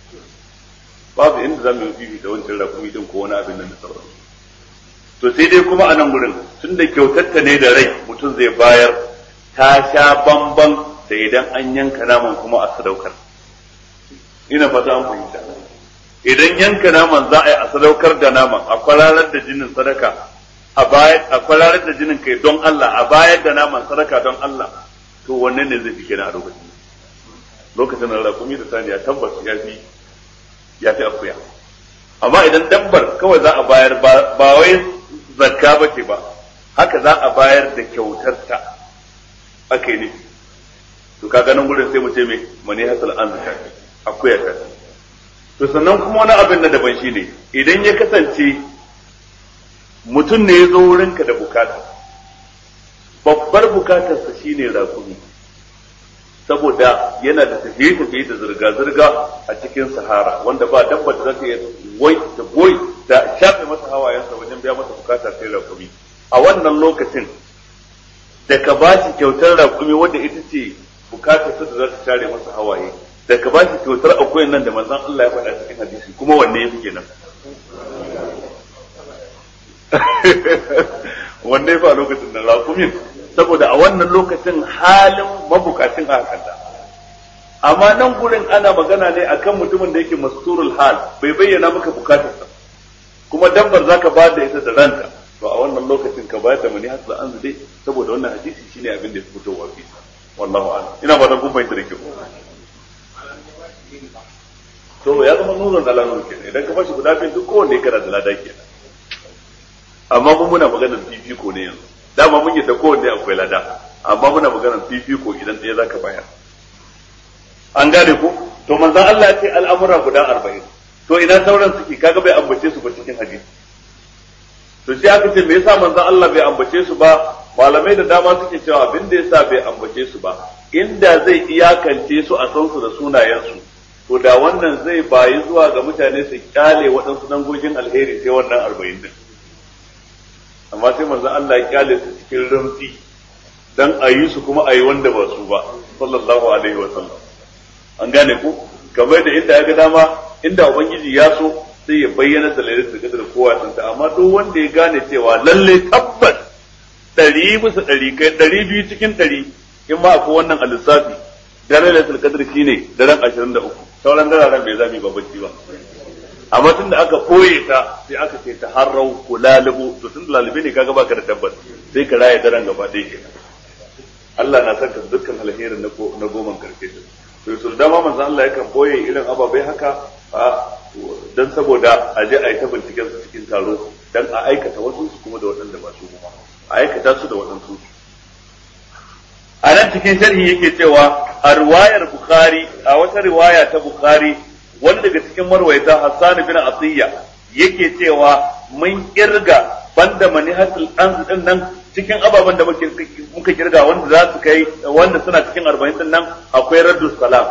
babu inda zamu yi bibi da wancan rakumi din ko wani abin nan da sauransu to sai dai kuma a nan gurin tun da kyautarta ne da rai mutum zai bayar ta sha bamban da idan an yanka naman kuma a sadaukar ina fata an fahimta idan yanka naman za a yi a sadaukar da naman a kwararar da jinin sadaka a bayar a kwararar da jinin kai don Allah a bayar da naman sadaka don Allah to wanne ne zai fi kenan a lokacin lokacin da rakumi da saniya tabbas ya fi ya fi akuya amma idan dabbar kawai za a bayar ba wai zakka ba ce ba haka za a bayar da kyautarta aka yi nufi to ka ganin gudun sai mu ce mai mani hasal an zaka akuya ta to sannan kuma wani abin na daban shine idan ya kasance mutum ne ya zo wurinka da bukata babbar bukatarsa shine rakumi saboda yana da tafiye-tafiye da zirga-zirga a cikin sahara wanda ba dabba da za ta yi wai da goyi da shafe masa hawayensa wajen biya masa bukata sai rakumi a wannan lokacin da ka ba shi kyautar rakumi wanda ita ce bukatar sa da za ta share masa hawaye da ka ba shi kyautar akwai nan da manzon Allah ya faɗa cikin hadisi kuma wanne yafi kenan wanda ya fa lokacin da rakumin saboda a wannan lokacin halin mabukacin a kanta amma nan gurin ana magana ne akan mutumin da yake masturul hal bai bayyana maka bukatarsa kuma dabbar zaka ba da ita da ranta to a wannan lokacin ka bayar da mani hasu an zude saboda wannan hadisi shine abin da ya fito wa fi wallahu a'lam ina ba da kun fahimta da kyau to ya zama nurun da lanur kenan idan ka fashi guda biyu duk kowanne kana da lada kenan amma mun muna maganar fifiko ne yanzu dama mun yadda kowanne akwai lada amma muna maganar fifiko idan ɗaya zaka bayar an gane ku to manzon Allah ya ce al'amura guda arba'in to ina sauran suke kaga bai ambace su ba cikin hadisi to sai aka ce me yasa manzon Allah bai ambace su ba malamai da dama suke cewa abin da yasa bai ambace su ba inda zai iyakance su a san su da sunayen su to da wannan zai bayi zuwa ga mutane su kyale waɗansu dangogin alheri sai wannan arba'in din amma sai manzon Allah ya kyale su cikin rumfi dan a yi su kuma a yi wanda ba su ba sallallahu alaihi wa sallam an gane ku kamar da inda ya ga dama inda ubangiji ya so sai ya bayyana da lailatul qadr kowa san ta amma duk wanda ya gane cewa lalle tabbas ɗari bisa ɗari kai ɗari biyu cikin ɗari in ma akwai wannan alisafi da lailatul qadr shine daren ashirin da uku sauran dararen bai zami ba bacci ba amma tun da aka koye ta sai aka ce ta harrau ko lalubu to tun da lalube ne kaga baka da tabbas sai ka raye daren gaba ɗaya kenan Allah na saka dukkan alherin na na goman karshe to su dama manzo Allah yakan boye irin ababai haka dan saboda a je a yi ta binciken su cikin taro dan a aikata wasu su kuma da waɗanda ba su kuma a aikata su da waɗansu a nan cikin sharhi yake cewa a riwayar Bukhari a wata riwaya ta Bukhari wanda daga cikin marwaita Hassan bin Atiyya yake cewa mun kirga banda manihatul anz din nan cikin ababen da muke muka kirga wanda za su kai wanda suna cikin arba'in din nan akwai raddus salam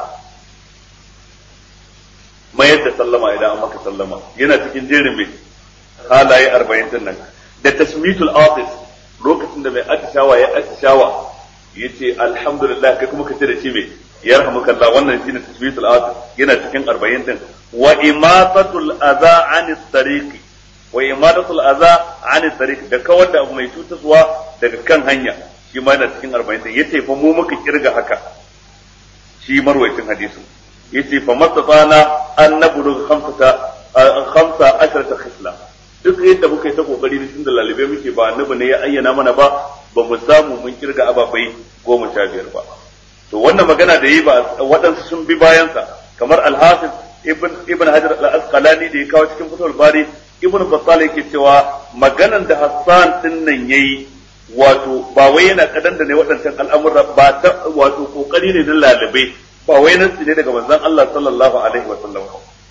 mayar da sallama idan an maka sallama yana cikin jerin mai halaye arba'in din nan da tasmitul atis lokacin da mai atishawa ya atishawa yace alhamdulillah kai kuma kace da shi mai yarhamukallah wannan shine tasmitul atis yana cikin arba'in din wa imatatul adha anis tariqi wa imadatul adha ani tariq da kawar da abu mai cutarwa daga kan hanya shi ma yana cikin arba'in din yace fa mu muka kirga haka shi marwayin hadisin yace fa mastatana an nabulu khamsata khamsa asharata khisla duk yadda muka yi ta kokari da tunda lalibe muke ba annabi ne ya ayyana mana ba ba mu samu mun kirga ababai goma sha biyar ba to wannan magana da yi ba waɗansu sun bi bayansa kamar al-hafiz ibn ibn hajar al-asqalani da ya kawo cikin fatul bari ibn battal yake cewa maganan da Hassan din nan yayi wato ba wai yana kadan da ne waɗancan al'amura ba ta wato kokari ne na lalibai ba wai nan ne daga manzon Allah sallallahu alaihi wa sallam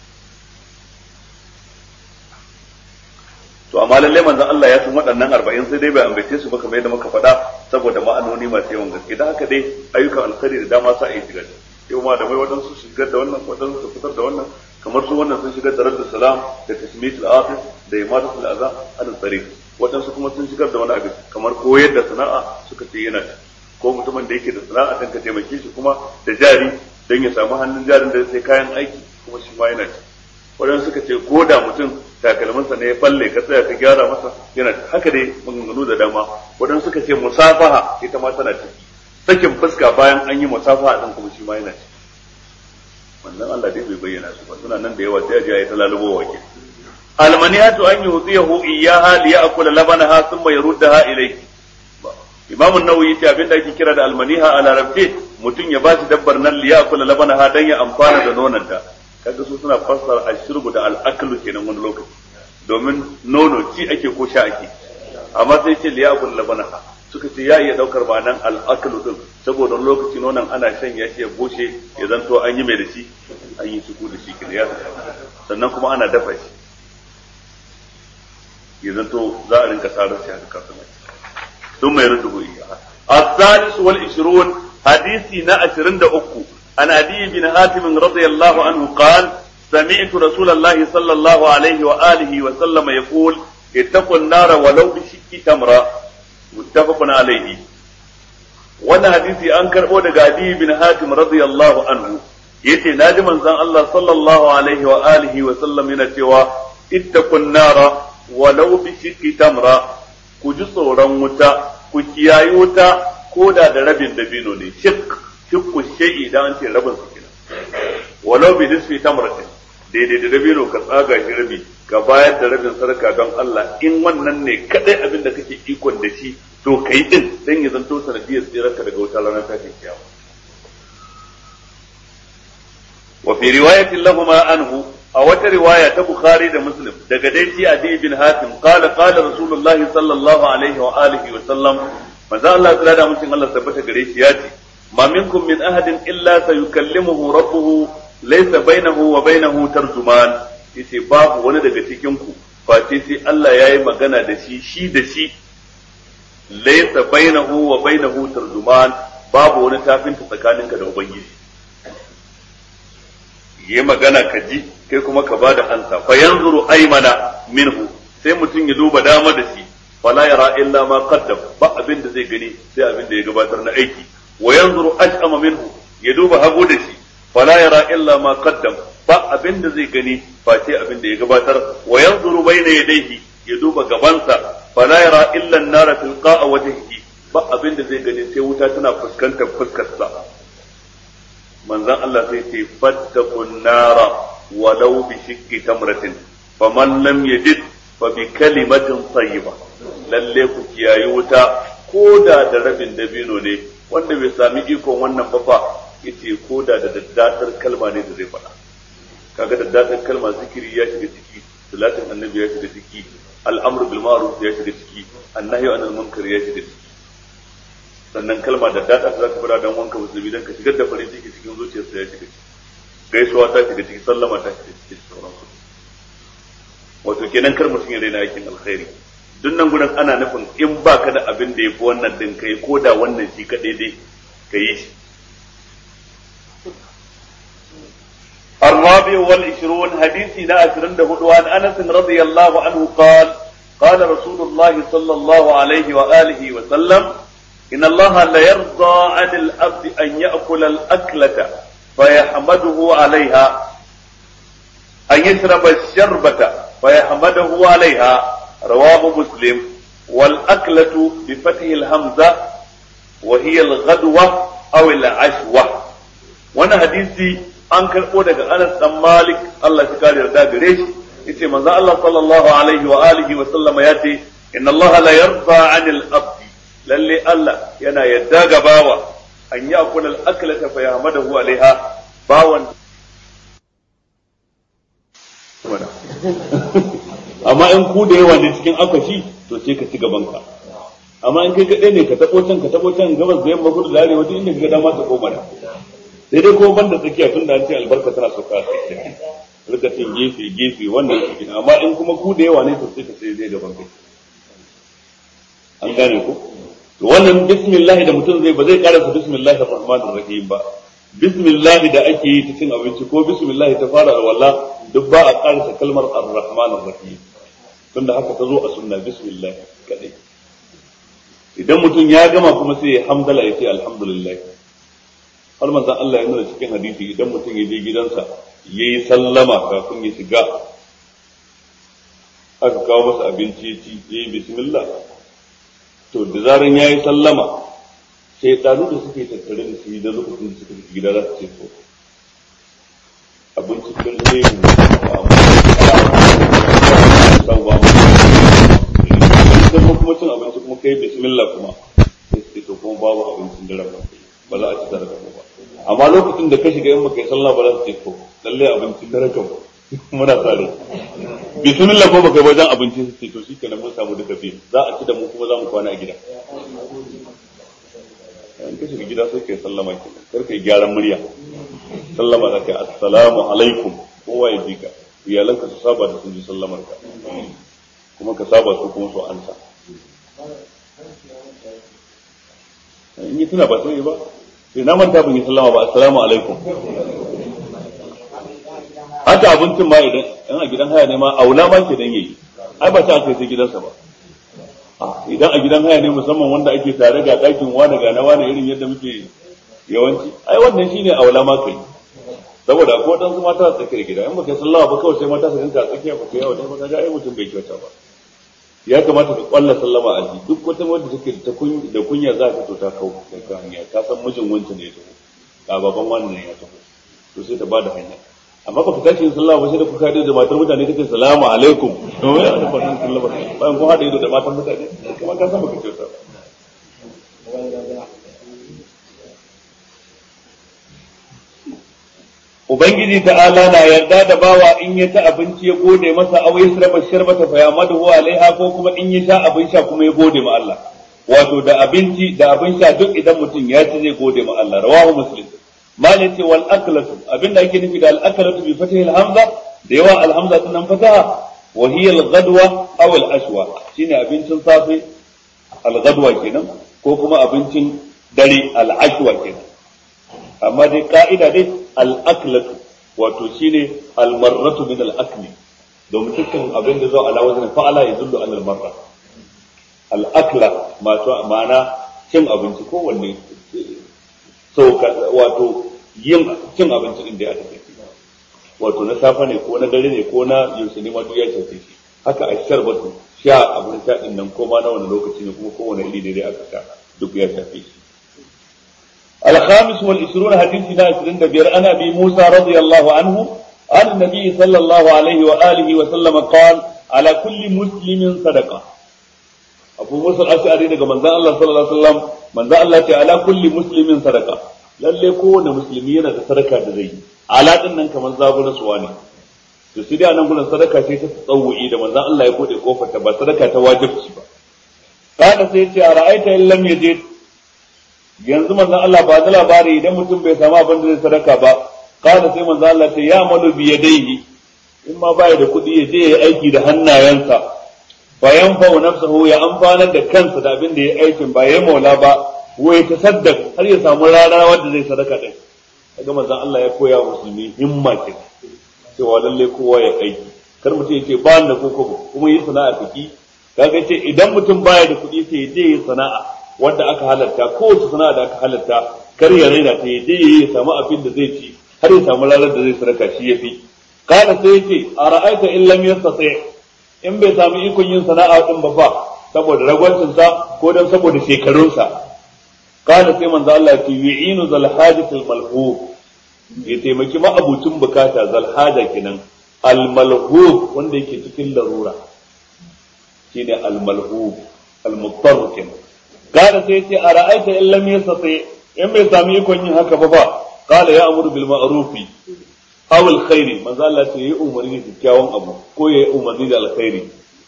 to amma lalle manzon Allah ya san waɗannan arba'in sai dai bai ambace su ba kamar yadda muka faɗa saboda ma'anoni masu yawan gaske dan haka dai ayyukan alkhairi da dama sa a yi shiga yau ma da mai waɗansu su shigar da wannan waɗansu su fitar da wannan kamar su wannan sun shigar da raddu salam da tasmitul atis da imadatul adha an tariq waɗansu kuma sun shigar da wani abu kamar koyar da sana'a suka ce yana ko mutumin da yake da sana'a dan ka taimake shi kuma da jari dan ya samu hannun jarin da sai kayan aiki kuma shi ma yana waɗansu suka ce ko da mutum takalminsa ne ya falle ka tsaya ka gyara masa yana haka dai maganganu da dama waɗansu suka ce musafaha ita ma tana ciki sakin fuska bayan an yi musafaha din kuma shi ma yana ciki wannan Allah dai bai bayyana su ba suna nan da yawa sai ajiya ya ta lalubo wake almaniyatu an yuhdiyahu iyyaha li ya'kula labanaha thumma yaruddaha ilayhi Imam an-Nawawi yace abin da ake kira da almaniha a larabce mutum ya bashi dabbar nan li ya'kula labanaha dan ya amfana da nonanta kaga su suna fassara ashrubu da al-aklu kenan wani lokaci domin nono ci ake ko sha ake amma sai ce li ya'kula labanaha suka ce ya iya daukar ma'anan al-aklu din saboda lokaci nonon ana shan ya ya bushe ya zanto an yi mai da shi an yi suku da shi kina ya sannan kuma ana dafa shi ya zanto za a rinka sarar shi haka kafin sun mai rudu iya as-salis wal ishrun hadisi na ashirin da uku an adi bin hatim radiyallahu anhu qala سمعت رسول الله صلى الله عليه وآله وسلم يقول اتقوا النار ولو بشق تمرة متفق عليه wannan hadisi an karbo daga Adi bin Hatim radiyallahu anhu yace naji manzon Allah sallallahu alaihi wa alihi wa sallam yana cewa ittaqun nara walau bi shiqqi tamra ku ji tsoron wuta ku kiyayi wuta ko da da rabin dabino ne shik shikku shay'i idan an ce rabin su kenan walau bi nisfi tamratin daidai da dabino ka tsaga shi rabi ka bayar da rabin sarka don Allah in wannan ne kadai abin da kake ikon da shi to kai din dan ya zanto sanadiyar tsirarka daga wuta ranar tashin kiyama wa fi riwayatin lahumma anhu a wata riwaya ta Bukhari da Muslim daga dai shi Adi bin Hatim qala qala Rasulullah sallallahu alaihi wa alihi wa sallam manzo Allah tsara da mutum Allah tabbata gare shi ya ce ma minkum min ahadin illa sayukallimuhu rabbuhu laysa bainahu wa bainahu tarjuman yace babu wani daga cikin ku face sai Allah yayi magana da shi shi da shi laysa bainahu wa bainahu tarjuman babu wani tafinta tsakaninka da ubangiji yi magana ka ji kai kuma ka bada ansa fa yanzuru aymana minhu sai mutum ya duba dama da shi fala yara illa ma qaddam ba abin da zai gani sai abin da ya gabatar na aiki wa yanzuru ashama minhu ya duba hagu da shi fala yara illa ma qaddam ba abin da zai gani face abin da ya gabatar wa yanzuru bayna yadayhi ya duba gabansa fala yara illa an-nara tilqa'a wajhihi ba abin da zai gani sai wuta tana fuskantar fuskarsa manzon Allah sai ce fattaqun nara walau bi shiqqi tamratin faman lam yajid fa bi kalimatin tayyiba lalle ku kiyayi wuta ko da da rabin dabino ne wanda bai sami ikon wannan ba fa yace ko da da daddatar kalma ne da zai faɗa kaga daddatar kalma zikiri ya shiga ciki salatin annabi ya shiga ciki al'amru bil ma'ruf ya shiga ciki annahyu anil munkar ya shiga ciki sannan kalma da dada za ka fara dan wanka musulmi dan ka shigar da farin ciki cikin zuciyarsa ya shiga ciki gaisuwa ta shiga ciki sallama ta shiga ciki sauransu wato kenan kar mutum ya daina aikin alkhairi duk nan gudan ana nufin in baka da abin da yafi wannan din kai ko da wannan shi kadai dai ka yi shi الرابع والعشرون حديث لا أشرن ده عن أنس رضي الله عنه قال قال رسول الله صلى الله عليه وآله وسلم إن الله لا يرضى عن العبد أن يأكل الأكلة فيحمده عليها أن يشرب الشربة فيحمده عليها رواه مسلم والأكلة بفتح الهمزة وهي الغدوة أو العشوة وانا حديثي an karɓo daga Anas dan Malik Allah ya kare yarda gare shi yace manzo Allah sallallahu alaihi wa alihi wa sallama yace inna Allah la yarda 'anil abdi lalle Allah yana yadda ga bawa an yakula al-aklata fa yahmadahu alaiha bawan amma in ku da yawa ne cikin akwashi to sai ka ci gaban ka amma in kai kadai ne ka tabo can ka tabo can gabas da yamma kudu da arewa duk inda ka ga dama ta koma da sai dai ko banda tsakiya tun da an ce albarka tana sauka a tsakiya rikacin gefe gefe wannan su gina amma in kuma ku da yawa ne to sai ka sai zai gaban kai an gane ku to wannan bismillah da mutum zai ba zai karasa bismillahir rahmanir rahim ba bismillah da ake yi ta cin abinci ko bismillah ta fara alwala duk ba a karasa kalmar ar-rahmanir rahim tunda haka ta zo a sunna bismillah kadai idan mutum ya gama kuma sai ya hamdala ya ce alhamdulillah har manzon Allah ya nuna cikin hadisi idan mutum ya je gidansa yayi sallama kafin ya shiga aka kawo masa abinci ya ci yayi bismillah to da zaran yayi sallama sai ɗanu da suke tattare da shi da lokacin da suka gida za su ce to abinci kun zai mu sauwa mu kuma cin abinci kuma kai bismillah kuma sai sai to kuma babu abincin da rabu ba za a ci tare da mu ba amma lokacin da ka shiga in baka yi sallah ba za su ce to lalle abincin da rabu muna tsare bismillah ko baka yi wajen abinci su ce to shikenan mun samu duka biyu za a ci da mu kuma za mu kwana a gida in ka shiga gida sai kai sallama kenan kar kai gyaran murya sallama za ka yi assalamu alaikum kowa ya ji ka iyalanka su saba da sun ji sallamar ka kuma ka saba su kuma su ansa in yi tuna ba sai ba sai na manta ban yi sallama ba assalamu alaikum haka abincin ma idan in a gidan haya ne ma aula ma ke dan yayi ai ba ta kai sai gidansa ba idan a gidan haya ne musamman wanda ake tare ga ɗakin wani ga na wani irin yadda muke yawanci ai wannan shine aula ma kai saboda ko dan mata a tsakiyar gida in baka sallama ba kawai sai mata su rinka a tsakiya ba kai yawa dai baka ga ai mutum bai kyauta ba ya kamata ka kwalla sallama a ji duk wata wanda take da da kunya za ka to ta kau ka hanya ta san mijin wancan ne ya taho a baban wannan ne ya taho to sai ta bada hanya amma baka tashi yin sallama ba sai da kuka haɗe da matar mutane kace salamu alaikum to wai ana fadin sallama bayan kun haɗe da matar mutane kuma ka san baka ce ta Ubangiji ta'ala na yarda da bawa in ya ta abinci ya gode masa aw yasrafa sharbata fa yamadu alaiha ko kuma in ya sha abin sha kuma ya gode ma Allah wato da abinci da abin sha duk idan mutum ya ci zai gode ma Allah rawahu muslim malai ce wal aklatu abinda ake nufi da al aklatu bi fatihil hamza da yawa al hamza din nan fataha wa hiya al ghadwa aw al ashwa shine abincin safe al ghadwa kenan ko kuma abincin dare al ashwa kenan amma dai ka'ida dai al-aklatu wato shine al-marratu min al-akli domin dukkan abin da zo ala wazn fa'ala yadullu ala al-marra al-akla ma'ana cin abinci ko wanne so wato yin cin abinci din da aka ce wato na safa ne ko na dare ne ko na yaushe ne ma duk ya shafe shi haka asharbatu sha abin sha din nan ko ma na wani lokaci ne kuma kowane iri dai aka sha duk ya shafe shi الخامس والعشرون حديث نا عشرين دبير أنا أبي موسى رضي الله عنه عن النبي صلى الله عليه وآله وسلم قال على كل مسلم صدقة أبو موسى الأشعري daga manzon Allah sallallahu alaihi wasallam manzon Allah ce ala kulli muslimin sadaqa lalle kowane musulmi yana da sadaka da zai ala din nan kamar zabu na suwa ne to sai dai anan gurin sadaka ce ta tsawuyi da manzon Allah ya bude kofar ta ba sadaka ta wajibci ba kada sai ya ce ara'aita in lam yajid yanzu manzon Allah ba da labari idan mutum bai samu abin da zai sadaka ba kada sai manzon Allah ce ya malu bi yadayhi in ma bai da kuɗi ya je ya aiki da hannayensa fa yanfa'u nafsuhu ya amfanar da kansa da abin da ya aikin ba ya maula ba wai ta saddaka har ya samu rana wanda zai sadaka din kaga manzon Allah ya koya wa musulmi himma ce cewa lalle kowa ya aiki kar mutum ya ce ba da koko kuma yi sana'a fiki kaga ce idan mutum baya da kuɗi sai ya je ya sana'a wanda aka halatta kowace sana'a da aka halatta kar ya raina ta yaje ya samu abin da zai ci har ya samu lalar da zai saraka shi yafi kana sai yace ara'aita in lam yastati in bai samu ikon yin sana'a din ba fa saboda ragwancin sa ko dan saboda shekarun sa kana sai manzo Allah ya yu'inu zal hajatil malhub ya taimaki ma abucin bukata zal haja kenan al malhub wanda yake cikin larura shine al malhub al muttar kenan kada sai ce a ra'aita in lam yastati in bai sami ikon yin haka ba ba qala ya amuru bil ma'rufi aw al khairi manzo Allah ce yi umarni da kyakkyawan abu ko ya umarni da alkhairi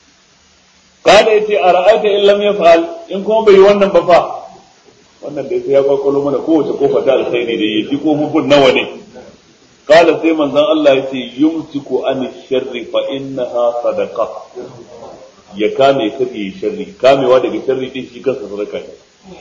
kada yace a ra'aita in lam yaf'al in kuma bai yi wannan ba fa wannan dai sai ya kwakwalo mana kowace kofa ta alkhairi da yi ko mubun nawa ne kada sai manzo Allah yace yumsiku an sharri fa innaha sadaqa ya kame kada yi sharri kamewa daga sharri din shi kansa sadaka ne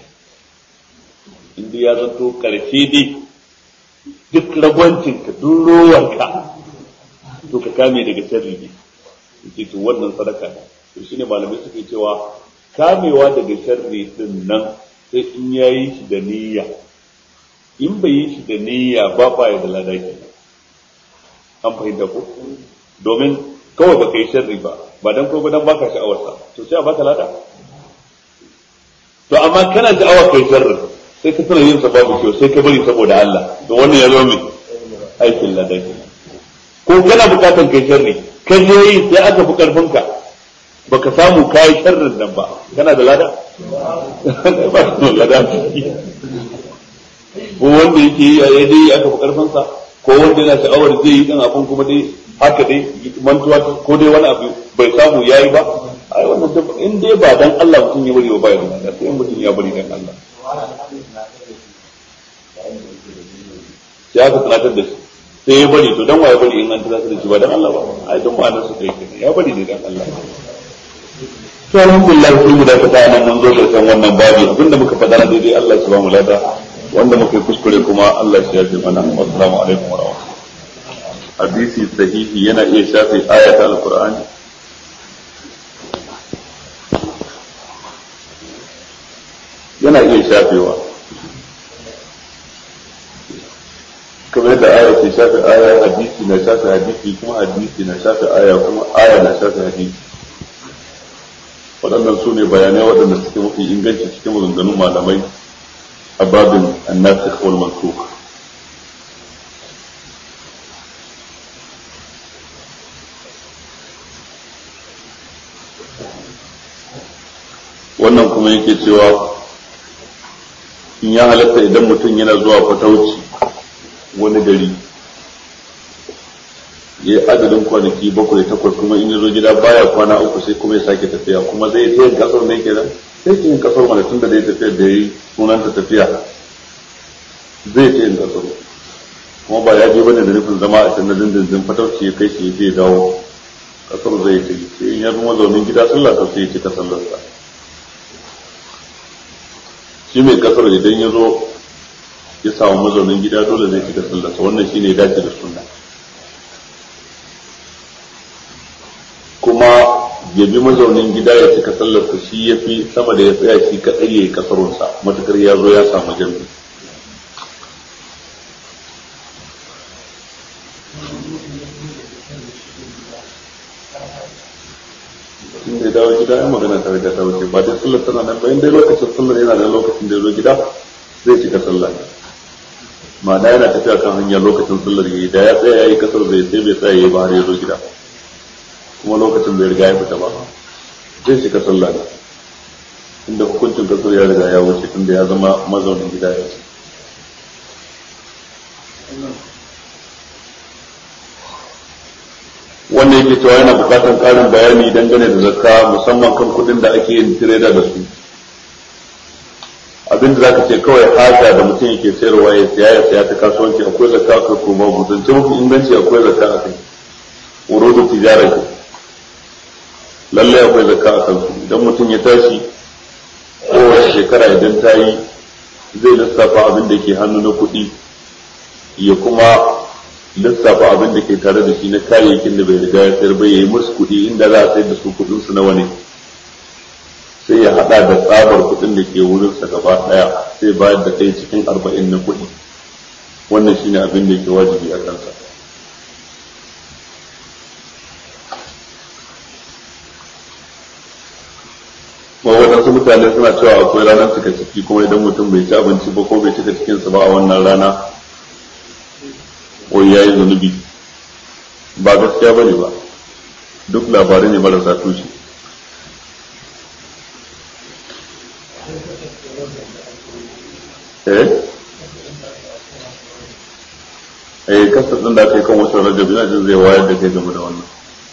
inda ya zanto karshe dai duk ragwancin ka duk rowarka to ka kame daga sharri ne yake to wannan sadaka ne to shine malamai suke cewa kamewa daga sharri din nan sai in yayi shi da niyya in bai yi shi da niyya ba ba ya da ladaki an fahimta ko domin kawai baka yi sharri ba ba dan ko dan baka sha'awar sa to sai a baka lada to amma kana sha'awar kai sharri sai ka tsara yin sa babu kyau sai ka bari saboda Allah to wannan ya zo min aikin lada ko kana bukatan kai sharri kai ne yi sai aka fi karfin ka baka samu kai sharrin nan ba kana da lada ba da lada ko wanda yake yi ya dai aka fi karfin sa ko wanda yana sha'awar zai yi dan abun kuma dai haka dai mantuwa ko dai wani abu bai samu yayi ba ai wannan in dai ba dan Allah mutum ya bari ba ya da sai mutum ya bari dan Allah ya ka tunatar da shi sai ya bari to dan waye bari in an tunatar da shi ba dan Allah ba ai dan ba nan su kai ya bari ne dan Allah to alhamdulillah sai mu da ta nan mun zo da san wannan babu abinda muka fada daidai Allah ya ba mu lada wanda muka kuskure kuma Allah ya yafe mana assalamu alaikum wa rahmatullahi hadisi sahihi yana iya shafe ayata alqur'ani yana iya shafewa kamar yadda aya ke shafe aya hadisi na shafe hadisi kuma hadisi na shafe aya kuma aya na shafe hadisi waɗannan su ne bayanai waɗanda suke mafi inganci cikin maganganun malamai a babin annasikh wal mansukh. wannan kuma yake cewa in ya halatta idan mutum yana zuwa fatauci wani gari ya adadin kwanaki bakwai takwas kuma in ya zo gida baya kwana uku sai kuma ya sake tafiya kuma zai ta yin kasar ne kenan sai yin kasar mana tun da zai tafiya da yi sunanta tafiya zai ta yin kasar kuma ba ya je bane da nufin zama a can na dindindin fatauci ya kai shi ya je dawo kasar zai ta yi sai in ya zama zaunin gida sallah ta sai ya cika sallarsa. shi mai kasar idan ya zo ya samu mazaunin gida dole zai cika sallarsa, wannan shine ya dace da sunna. kuma ya bi mazaunin gida ya cika sallarsa shi ya fi sama da ya tsaya shi kaɗai ya yi kasarunsa matukar ya zo ya samu jami'i. in da dawo gida ya magana tare da dawo ce ba dai sallar tana nan bayan dai lokacin sallar yana da lokacin da ya zo gida zai cika sallar ma'ana yana tafiya kan hanya lokacin sallar yayi da ya tsaya yayi kasar zai sai bai tsaya yayi ba har ya zo gida kuma lokacin bai riga ya fita ba zai cika sallar inda hukuncin kasar ya riga ya wuce tunda ya zama mazaunin gida ya ce. wanda yake cewa yana bukatar karin bayani dangane da zakka musamman kan kudin da ake yin tireda da su. abin da zaka ce kawai haja da mutum yake sayarwa ya siya ya siya ta kasuwanci akwai zakka akwai ko babu zance mafi inganci akwai zakka a kai urudu tijara ce lallai akwai zakka a kansu idan mutum ya tashi kowace shekara idan ta yi zai lissafa abin da ke hannu na kuɗi ya kuma lissafa abin da ke tare da shi na kayayyakin da bai riga ya sayar ba ya yi musu kuɗi inda za a sayar da su kuɗin su nawa ne sai ya haɗa da tsabar kuɗin da ke wurinsa gaba ɗaya sai bayar da kai cikin arba'in na kuɗi wannan shine abin da ke wajibi a kansa. ma waɗansu mutane suna cewa akwai ranar cika ciki kuma idan mutum bai ci abinci ba ko bai cika cikinsa ba a wannan rana wai ya yi zunubi ba gaskiya ba ne ba duk labarai ne marasa tushe. eh eh kasar ɗin da aka yi kan wasu rajabi na jin zai wayar da kai game da wannan.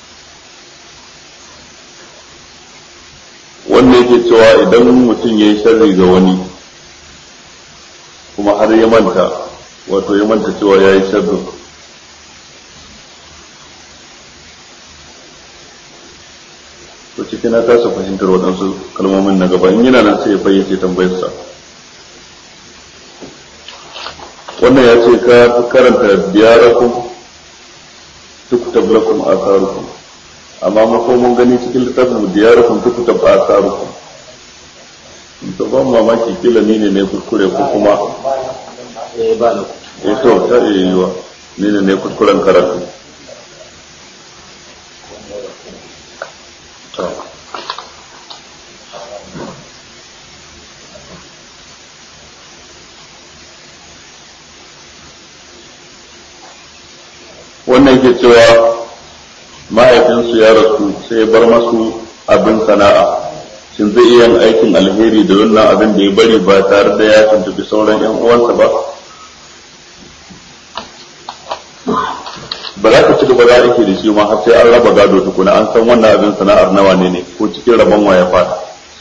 wanda yake cewa idan mutum ya yi sharri ga wani kuma har ya manta wato ya manta cewa ya yi sharri to cikin na kasa fahimtar waɗansu kalmomin na gaba in yana nan sai ya fayyace tambayarsa. wannan ya ce ka karanta diyarakum tuktab lakum atharukum amma mu ko mun gani cikin littafin mu diyarakum tuktab atharukum to ba mamaki kila ni ne ne kuskure ko kuma eh ba na eh to ta yiwa ni ne ne kuskuren karatu. wannan ke cewa mahaifinsu ya rasu sai ya bar masu abin sana'a shin zai iya yin aikin alheri da wannan abin da ya bari ba tare da ya tuntubi sauran yan uwansa ba? ba za ka ci gaba da aiki da shi ma har sai an raba gado tukuna an san wannan abin sana'ar nawa ne ne ko cikin rabon waya fata.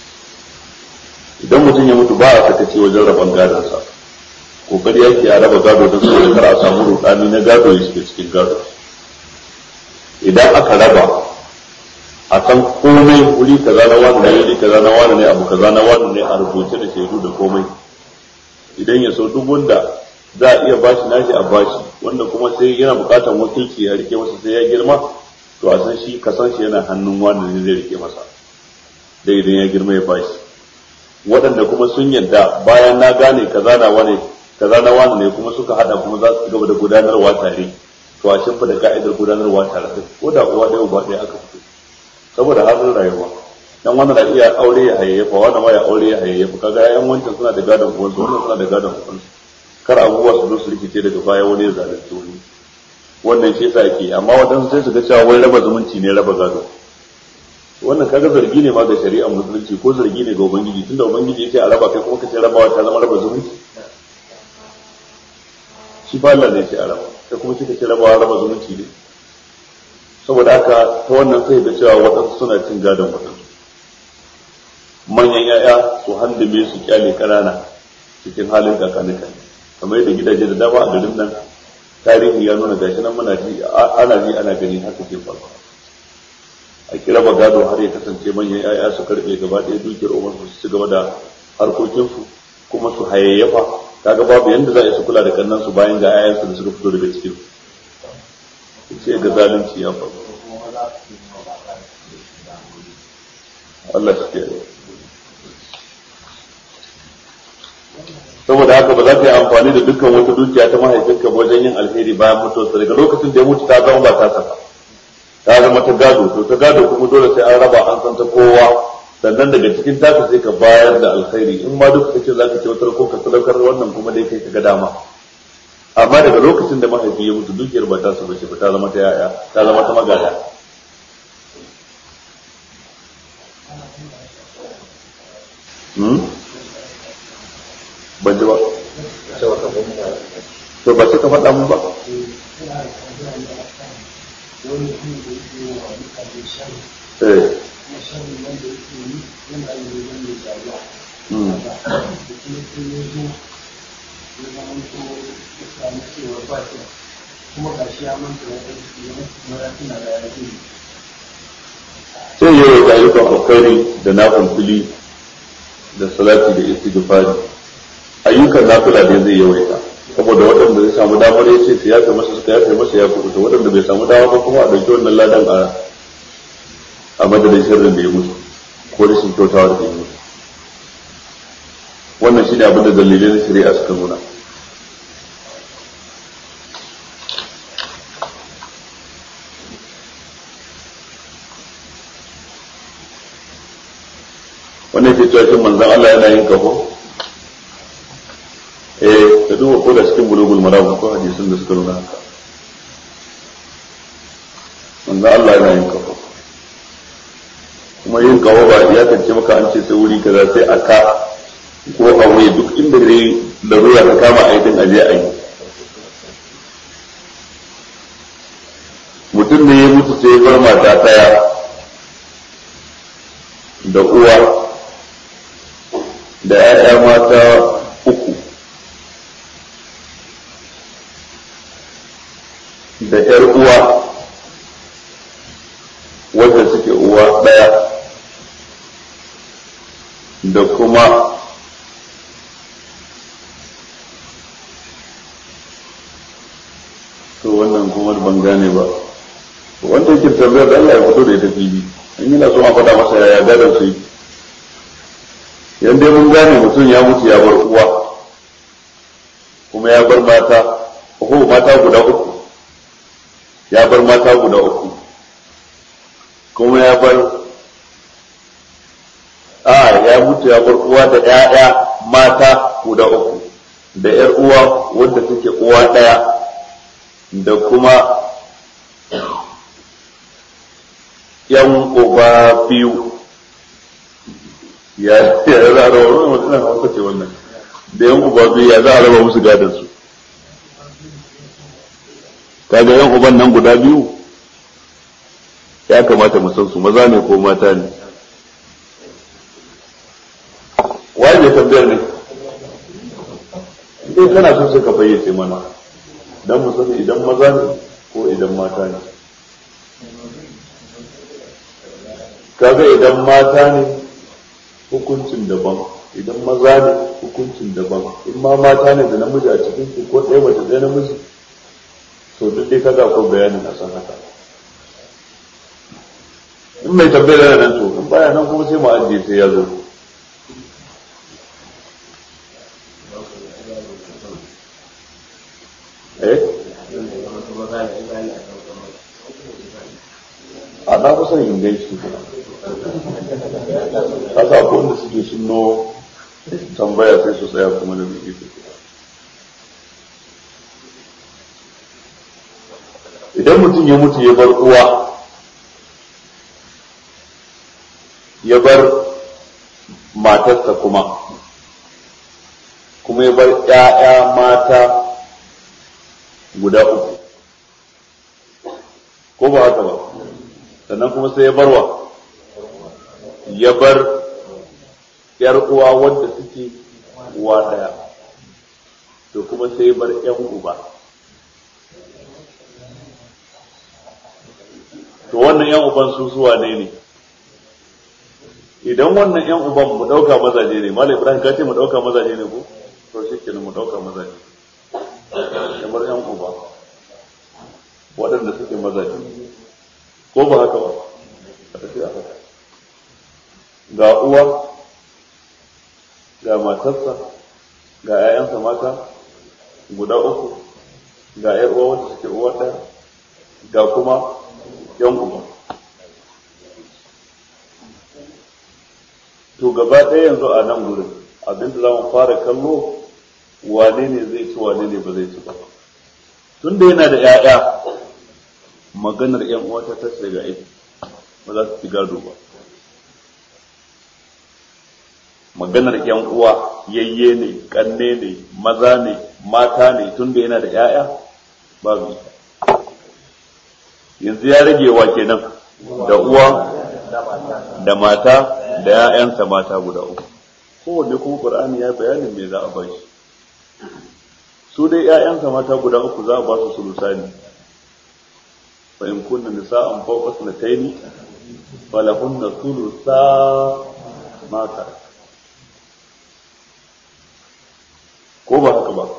idan mutum ya mutu ba a sakaci wajen rabon gadonsa kokari yake a raba gado don saboda kar a samu rudani na gado ya shiga cikin gado. idan aka raba a san komai wuri kaza na wani ne wuri kaza na wani ne abu kaza na wani ne a rubuce da shaidu da komai idan ya so duk wanda za a iya bashi nashi a bashi wanda kuma sai yana bukatar wakilci ya rike masa sai ya girma to a san shi kasan shi yana hannun wani ne zai rike masa dai idan ya girma ya bashi. waɗanda kuma sun yadda bayan na gane kaza na wani kaza na wani ne kuma suka hada kuma za su gaba da gudanarwa tare to a shimfa da ka'idar gudanarwa tare da ko da uwa ɗaya uba ɗaya aka fito saboda halin rayuwa dan wannan da iya aure ya hayayyafa wannan ma ya aure ya hayayyafa kaga yayan wancan suna da gadon uwansu wannan suna da gadon uwansu kar abubuwa su zo su rikice daga baya wani ya zalunci wani wannan shi yasa yake amma wadansu sai su ga cewa wai raba zumunci ne raba gado wannan kaga zargi ne ma ga shari'ar musulunci ko zargi ne ga ubangiji tunda ubangiji yace a raba kai kuma kace rabawa ta zama raba zumunci shi ba Allah ne yace a raba kai kuma kika ce rabawa raba zumunci ne saboda haka ta wannan sai ga cewa wadansu suna cin gadon wadansu manyan yaya su handame su kyale kanana cikin halin kakanika kamar yadda gidaje da dama a garin nan tarihi ya nuna gashi nan muna ji ana ji ana gani haka ke faruwa a kira ba gado har ya kasance manyan yaya su karbe gaba ɗaya dukiyar umar su ci gaba da harkokinsu kuma su hayayyafa kaga babu yanda za a su kula da kannan su bayan ga yayansu da suka fito daga cikin sai ga zalunci ya faru Allah shi ke saboda haka ba za ka yi amfani da dukkan wata dukiya ta mahaifinka wajen yin alheri bayan mutuwarsa daga lokacin da ya mutu ta zama ba ta saka ta zama ta gado to ta gado kuma dole sai an raba an san ta kowa sannan daga cikin taka sai ka bayar da alkhairi in ma duka kace za ka kyautar ko ka sadaukar wannan kuma dai kai ka ga dama amma daga lokacin da mahaifi ya mutu dukiyar ba ta su bace ba ta zama ta yaya ta zama ta magana hmm ban ji ba to ba sai ka faɗa mun ba eh sai yau da ayyukan alkhairi da nafin fili da salati da istighfari ayyukan nafila ne zai yawaita saboda waɗanda zai samu damar ya ce ya fi masa suka yafe masa ya kuɓuta waɗanda bai samu dama ba kuma a ɗauki wannan ladan a a madadin sharrin da ya musu ko rashin kyautawa da ya musu wannan shine abin da dalilai na shari'a suka nuna wannan ke cewa shin manzon Allah yana yin kafo eh ka duba ko da cikin bulugul maram ko hadisin da suka nuna haka manzo Allah yana yin kafa kuma yin kafa ba ya kace maka an ce sai wuri kaza sai aka ko a wuri duk inda dai larura ta kama aikin aje a yi mutum ne ya mutu sai bar mata daya da uwa da 'ya'ya mata uku da ‘yar uwa wadda suke uwa ɗaya da kuma to wannan kuma ban gane ba wanda yake tambayar da Allah ya fito da ita fili in yana so a faɗa masa yaya gadon su yi yanda mun gane mutum ya mutu ya bar uwa kuma ya bar mata ko mata guda uku ya bar mata guda uku kuma ya bar a ya mutu ya bar uwa da ƴaƴa mata guda uku da ƴar uwa wadda take uwa ɗaya da kuma yan uba biyu ya ya za a raba wannan mutum hausa ce wannan da yan uba biyu ya za a raba musu gadon su kaga yan uban nan guda biyu ya kamata mu san su maza ne ko mata ne wai ne tambayar ne idan kana so sai ka fayyace mana dan mu san idan maza ne ko idan mata ne kaga idan mata ne hukuncin daban idan maza ne hukuncin daban in ma mata ne da namiji a cikin su ko ɗaya mace ɗaya namiji to duk dai kaga ko bayanin a san haka in mai tambayar nan to in baya nan kuma sai mu ajiye sai ya zo eh a na kusan inganci kuma kasa ko wanda suke sunno tambaya sai su tsaya kuma da muke idan mutum ya mutu ya bar uwa ya bar matarsa kuma kuma ya bar ƴaƴa mata guda uku ko ba haka ba sannan kuma sai ya barwa ya bar yar uwa wadda suke uwa daya to kuma sai ya bar ƴan uba to wannan ƴan uban su suwa ne ne idan wannan ƴan uban mu dauka mazaje ne Malam Ibrahim ka ce mu dauka mazaje ne ko to shikenan mu dauka mazaje kamar ƴan uba waɗanda suke mazaje ko ba haka ba ga uwa ga matarsa ga ƴaƴansa mata guda uku ga ƴar uwa wanda suke uwa ɗaya ga kuma ƴan uba to gaba ɗaya yanzu a nan gurin abinda za mu fara kallo wane ne zai ci wane ne ba zai ci ba tun da yana da ƴaƴa maganar ƴan uwa ta tashi daga aiki ba za su ci gado ba maganar ƴan uwa yayye ne kanne ne maza ne mata ne tun da yana da ƴaƴa babu yanzu ya rage wa kenan da uwa da mata da ƴaƴansa mata guda uku kowanne kuma Qur'ani ya bayanin me za a ba shi su dai ƴaƴansa mata guda uku za a ba su sulusani fa in kunna nisa'an fawqa sanataini falahunna thulutha ma tarak ko ba haka ba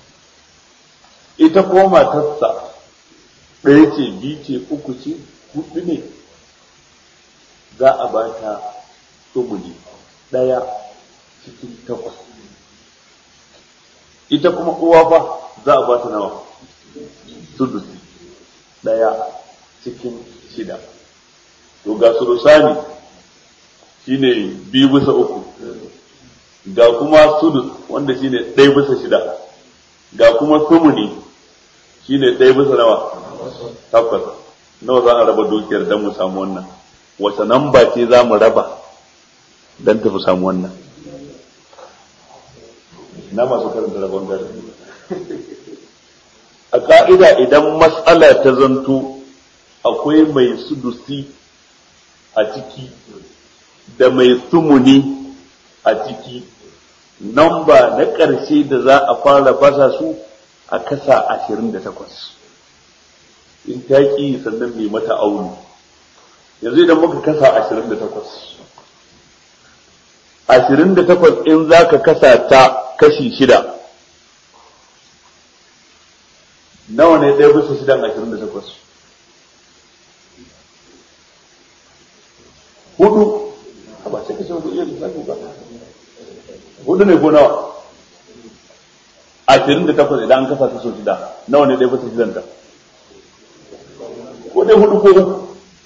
ita ko matarsa ɗaya ce biyu ce uku ce hudu ne za a ba ta tumuli ɗaya cikin takwas ita kuma uwa ba za a ba ta nawa sudusi ɗaya cikin shida to ga sulusani shine biyu bisa uku ga kuma sudus wanda shine ɗaya bisa shida ga kuma sumuni shine ɗaya bisa nawa takwas nawa za a raba dukiyar don mu samu wannan wace namba ce za mu raba don tafi samu wannan na masu karanta rabon gari a ka'ida idan matsala ta zanto akwai mai sudusi a ciki da mai sumuni a ciki namba na ƙarshe da za a fara basa su a kasa ashirin da takwas in ta ƙi sannan mai mata auni yanzu idan muka kasa ashirin da takwas ashirin da takwas in za ka kasa ta kashi shida nawa ne ɗaya bisa shidan ashirin da takwas hudu a ba sai ka ce hudu iya lissafi ba hudu ne ko nawa ashirin da takwas idan an kasa ta so shida nawa ne ɗaya bisa shidan ta ko dai hudu ko uku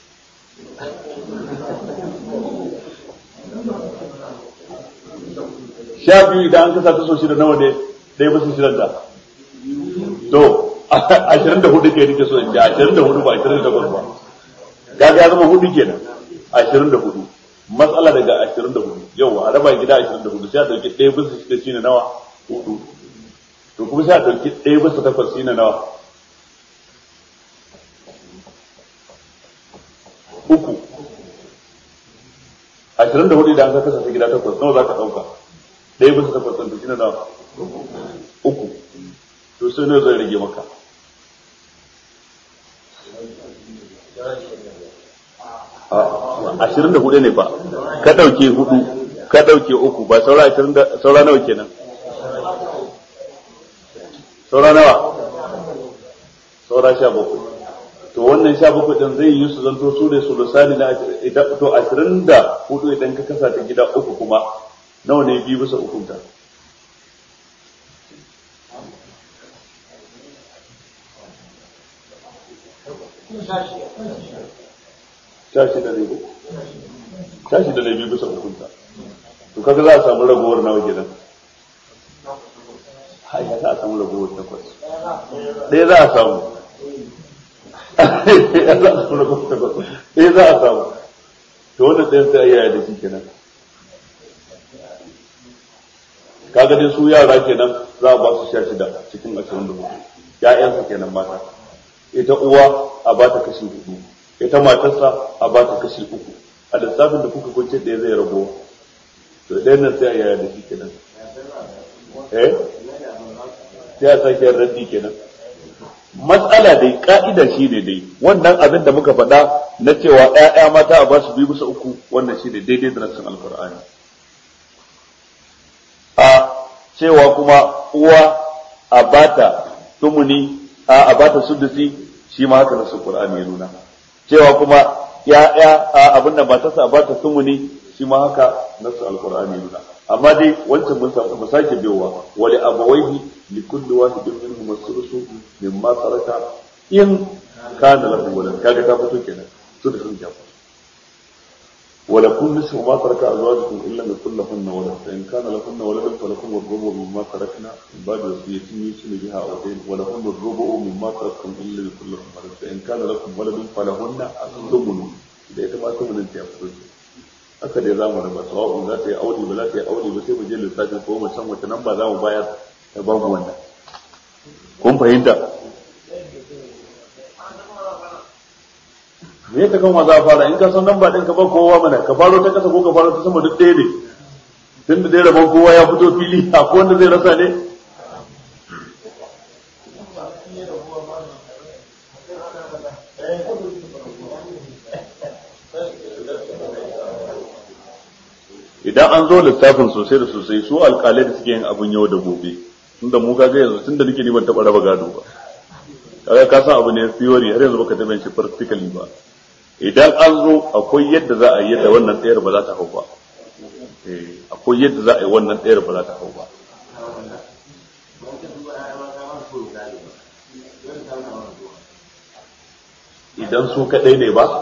sha biyu idan an kasa ta so shida nawa ne ɗaya bisa shidan ta to ashirin da hudu ke nike so in ce ashirin da hudu ba ashirin da takwas ba kaga ya zama hudu kenan ashirin da hudu matsala daga ashirin da hudu yau a raba gida ashirin da hudu sai a ɗauki ɗaya bisa shida shine nawa hudu to kuma sai a ɗauki ɗaya bisa takwas shine nawa uku ashirin da hudu idan ka kasa ta gida takwas nawa za ka ɗauka ɗaya bisa takwas ɗin shine nawa uku to sai ne zai rage maka ashirin da hudu ne fa ka ɗauke hudu ka ɗauke uku ba saura ashirin da saura nawa kenan saura nawa saura sha bakwai to wannan sha bakwai ɗin zai yi su zanto su ne su lusani na idan to ashirin da hudu idan ka kasa ta gida uku kuma nawa ne biyu bisa ukunta sha shida ne ko tashi da laifi bisa hukunta to kaga za a samu ragowar nawa gidan haya za a samu ragowar takwas ɗaya za a samu ɗaya za a samu ragowar takwas ɗaya za a samu to wanda ɗayan sai yaya da shi kenan kaga dai su yara kenan za a ba su sha shida cikin ashirin da hudu ya'yansa kenan mata ita uwa a ba ta kashi hudu ita matarsa a ba ta kashi uku a lissafin da kuka kunce ɗaya zai rago to ɗayan nan sai a yaya da shi kenan eh sai a sake yin raddi kenan matsala dai ka'ida shi ne dai wannan abin da muka faɗa na cewa ƴaƴa mata a ba su biyu bisa uku wannan shi ne daidai da nassin alkur'ani a cewa kuma uwa a bata tumuni a bata sudusi shi ma haka nassin alkur'ani ya nuna cewa kuma ya'ya a abin da matarsa a bata tumuni shi ma haka nassin alkur'ani ya nuna amma dai wancan mun samu mu sake biyowa wali abawaihi li kulli wahidin minhum as-sulusu mimma taraka in kana lahu walad kaga ta fito kenan su da sun jafa wala kun nisu ma taraka azwajukum illa bi kullahunna walad fa in kana lahunna walad falakum ar-rubu mimma tarakna min ba'di wasiyatin yusina biha aw dayn wa lahunna ar-rubu mimma taraktum illa bi kullahunna walad fa in kana lakum walad falahunna as-thumnu da ita ma thumnu ta fito haka dai za mu raba sawa'un za ta yi aure ba za ta yi aure ba sai mu je lissafin ko mu san wata namba za mu bayar da babu wannan kun fahimta me ta kan za a fara in ka san namba din ka ba kowa mana ka faro ta kasa ko ka faro ta sama duk ɗaya ne tunda dai rabon kowa ya fito fili akwai wanda zai rasa ne idan an zo lissafin sosai da sosai su alƙalai da suke yin abin yau da gobe tunda mu kaga yanzu tunda nake ni ban taɓa raba gado ba kaga ka san abu ne theory har yanzu baka taɓa shi practically ba idan an zo akwai yadda za a yi yadda wannan tsayar ba za ta hau ba eh akwai yadda za a yi wannan tsayar ba za ta hau ba idan su kadai ne ba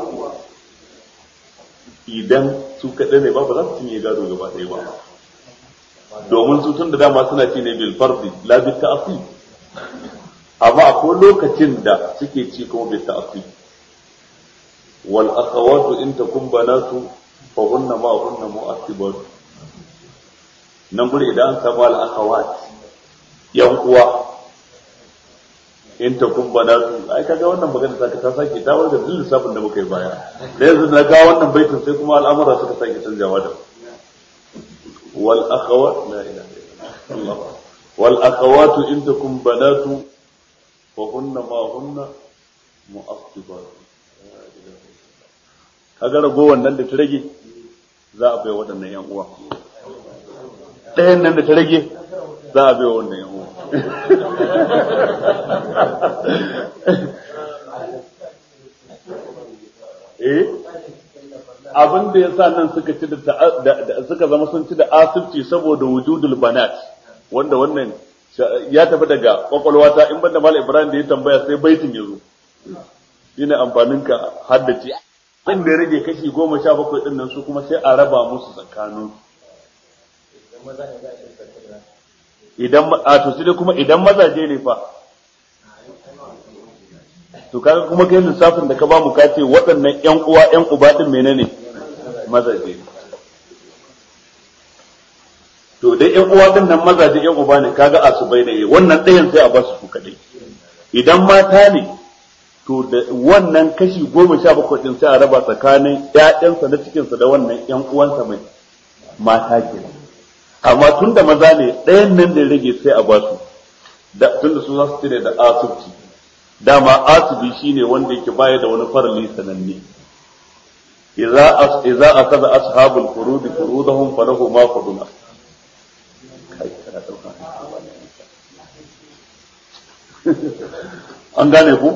idan su kaɗai ne ba ba za su cinye gado gaba ɗaya ba domin su tun da dama suna ci ne bil fardi la bil ta'sib amma akwai lokacin da suke ci kuma bil ta'sib wal akhawatu in takum banatu fa hunna ma hunna mu'assibat nan gure idan an samu al akhawat yan uwa in ta kun banatu ai kaga wannan magana ta ta sake ta warga duk lissafin da muka yi baya da yanzu na ga wannan baitin sai kuma al'amura suka sake canjawa da wal akhawat la ilaha illallah wal akhawatu in takum banatu fa hunna ma hunna mu'assibat kaga rago wannan da ta rage za a bai waɗannan yan uwa ɗayan nan da ta rage za a bai wannan yan uwa eh abin da yasa nan suka ci da suka zama sun ci da asibci saboda wujudul banat wanda wannan ya tafi daga kwakwalwa ta in banda Malam Ibrahim da ya tambaya sai baitin yazo shine amfanin ka haddace in da rage kashi goma sha bakwai din nan su kuma sai a raba musu tsakanin idan a to sai kuma idan mazaje ne fa to kaga kuma kai lissafin da ka ba mu kace waɗannan ƴan uwa ƴan uba din menene mazaje to dai ƴan uwa din nan mazaje ƴan uba ne kaga asubai ne wannan ɗayan sai a ba su kadai idan mata ne to da wannan kashi goma sha bakwai din sai a raba tsakanin ƴaƴansa na cikinsa da wannan ƴan uwansa mai mata kenan amma tun da maza ne ɗayan nan da rage sai a basu tun da su za su cire da asubci dama asubi shine wanda yake baya da wani farali sananne idza idza akaza ashabul furud furudahum falahu ma faduna an gane ku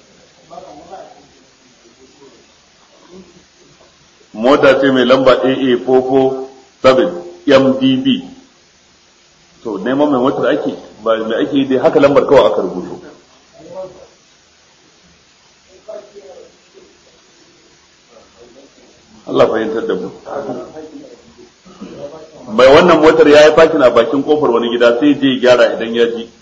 mota ce mai lamba A A four four seven M D B to neman mai motar ake ba mai ake dai haka lambar kawai aka rubuto Allah fahimtar da mu. Mai wannan motar ya yi fakin a bakin kofar wani gida sai je gyara idan ya ji.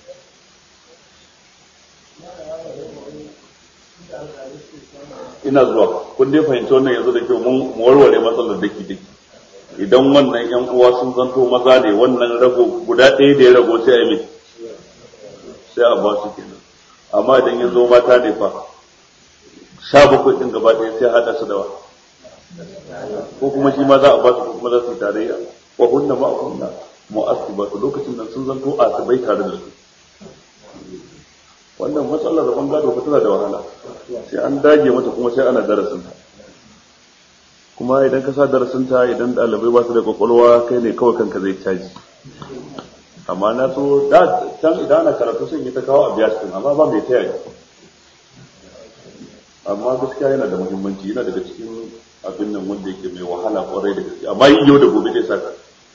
Ina zuwa, kun dai fahimci wannan yanzu da kyau mun warware matsalar daki daki. Idan wannan yan uwa sun zanto maza ne wannan rago guda ɗaya da ya rago sai a yi sai a ba su kenan. Amma idan ya zo mata ne fa sha bakwai ɗin gaba ɗaya sai haɗa su da wa. Ko kuma shi ma za a ba su ko kuma za su yi tarayya. Wa hunna ma hunna mu'assibatu lokacin nan sun zanto asibai tare da su. Wannan matsalar da bangado ba tana da wahala. Sai an dage mata kuma sai ana darasin ta. Kuma idan ka sa darasin ta idan ɗalibai ba su da kwakwalwa kai ne kawai kanka zai caji. Amma na so da can idan ana karatu sun yi ta kawo a biya cikin amma ba mai taya. Amma gaskiya yana da muhimmanci yana daga cikin abin nan wanda yake mai wahala kwarai da gaske amma yi yau da gobe zai saka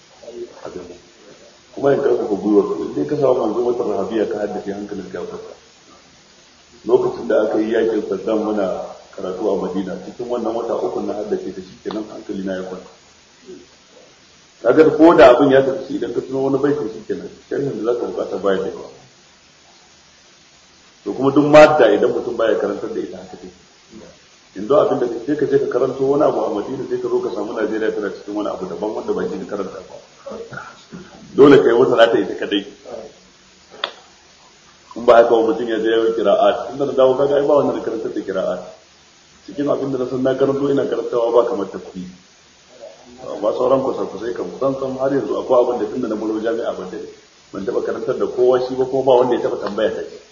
kuma yin karfafa gwiwar ku dai ka samu manzo wata rahabiya ka haddace hankalin ka kwata lokacin da aka yi yakin Saddam muna karatu a Madina cikin wannan wata uku na haddace da shi kenan hankali na ya kwanta kaga ko da abin ya tafi idan ka tuno wani baitin shi kenan sharhin da zaka bukata baya da yawa to kuma duk madda idan mutum baya karantar da ita haka take in do abin da sai ka je ka karanto wani abu a Madina sai ka zo ka samu Najeriya tana cikin wani abu daban wanda ba shi ka karanta ba dole kai wata za ta yi ta kadai in ba haka mutum ya je ya yi qira'at inda da dawo kaga ai ba wannan karantar da qira'at cikin abin da na san na karanto ina karantawa ba kamar tafsiri ba sauran kusa kusa kan san san har yanzu akwai abin da tunda na mulo jami'a ban da ban taba karantar da kowa shi ba kuma ba wanda ya taba tambaya ta shi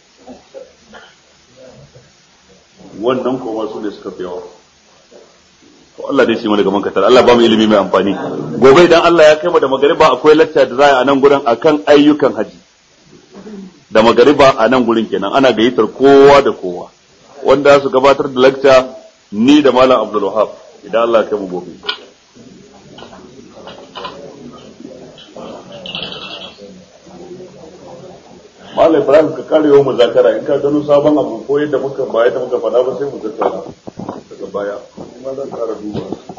wannan kuma su ne suka fi yawa to Allah dai shi mana gaban katar Allah ba mu ilimi mai amfani gobe idan Allah ya kai mu da magariba akwai lecture da za a nan gurin akan ayyukan haji da magariba a nan gurin kenan ana gayyatar kowa da kowa wanda su gabatar da lecture ni da Malam Abdul Wahab idan Allah ya kai mu gobe Malam Ibrahim ka kare yau muzakara in ka gano sabon abu ko yadda muka ba yadda muka faɗa ba sai mu tattauna daga baya kuma zan kara duba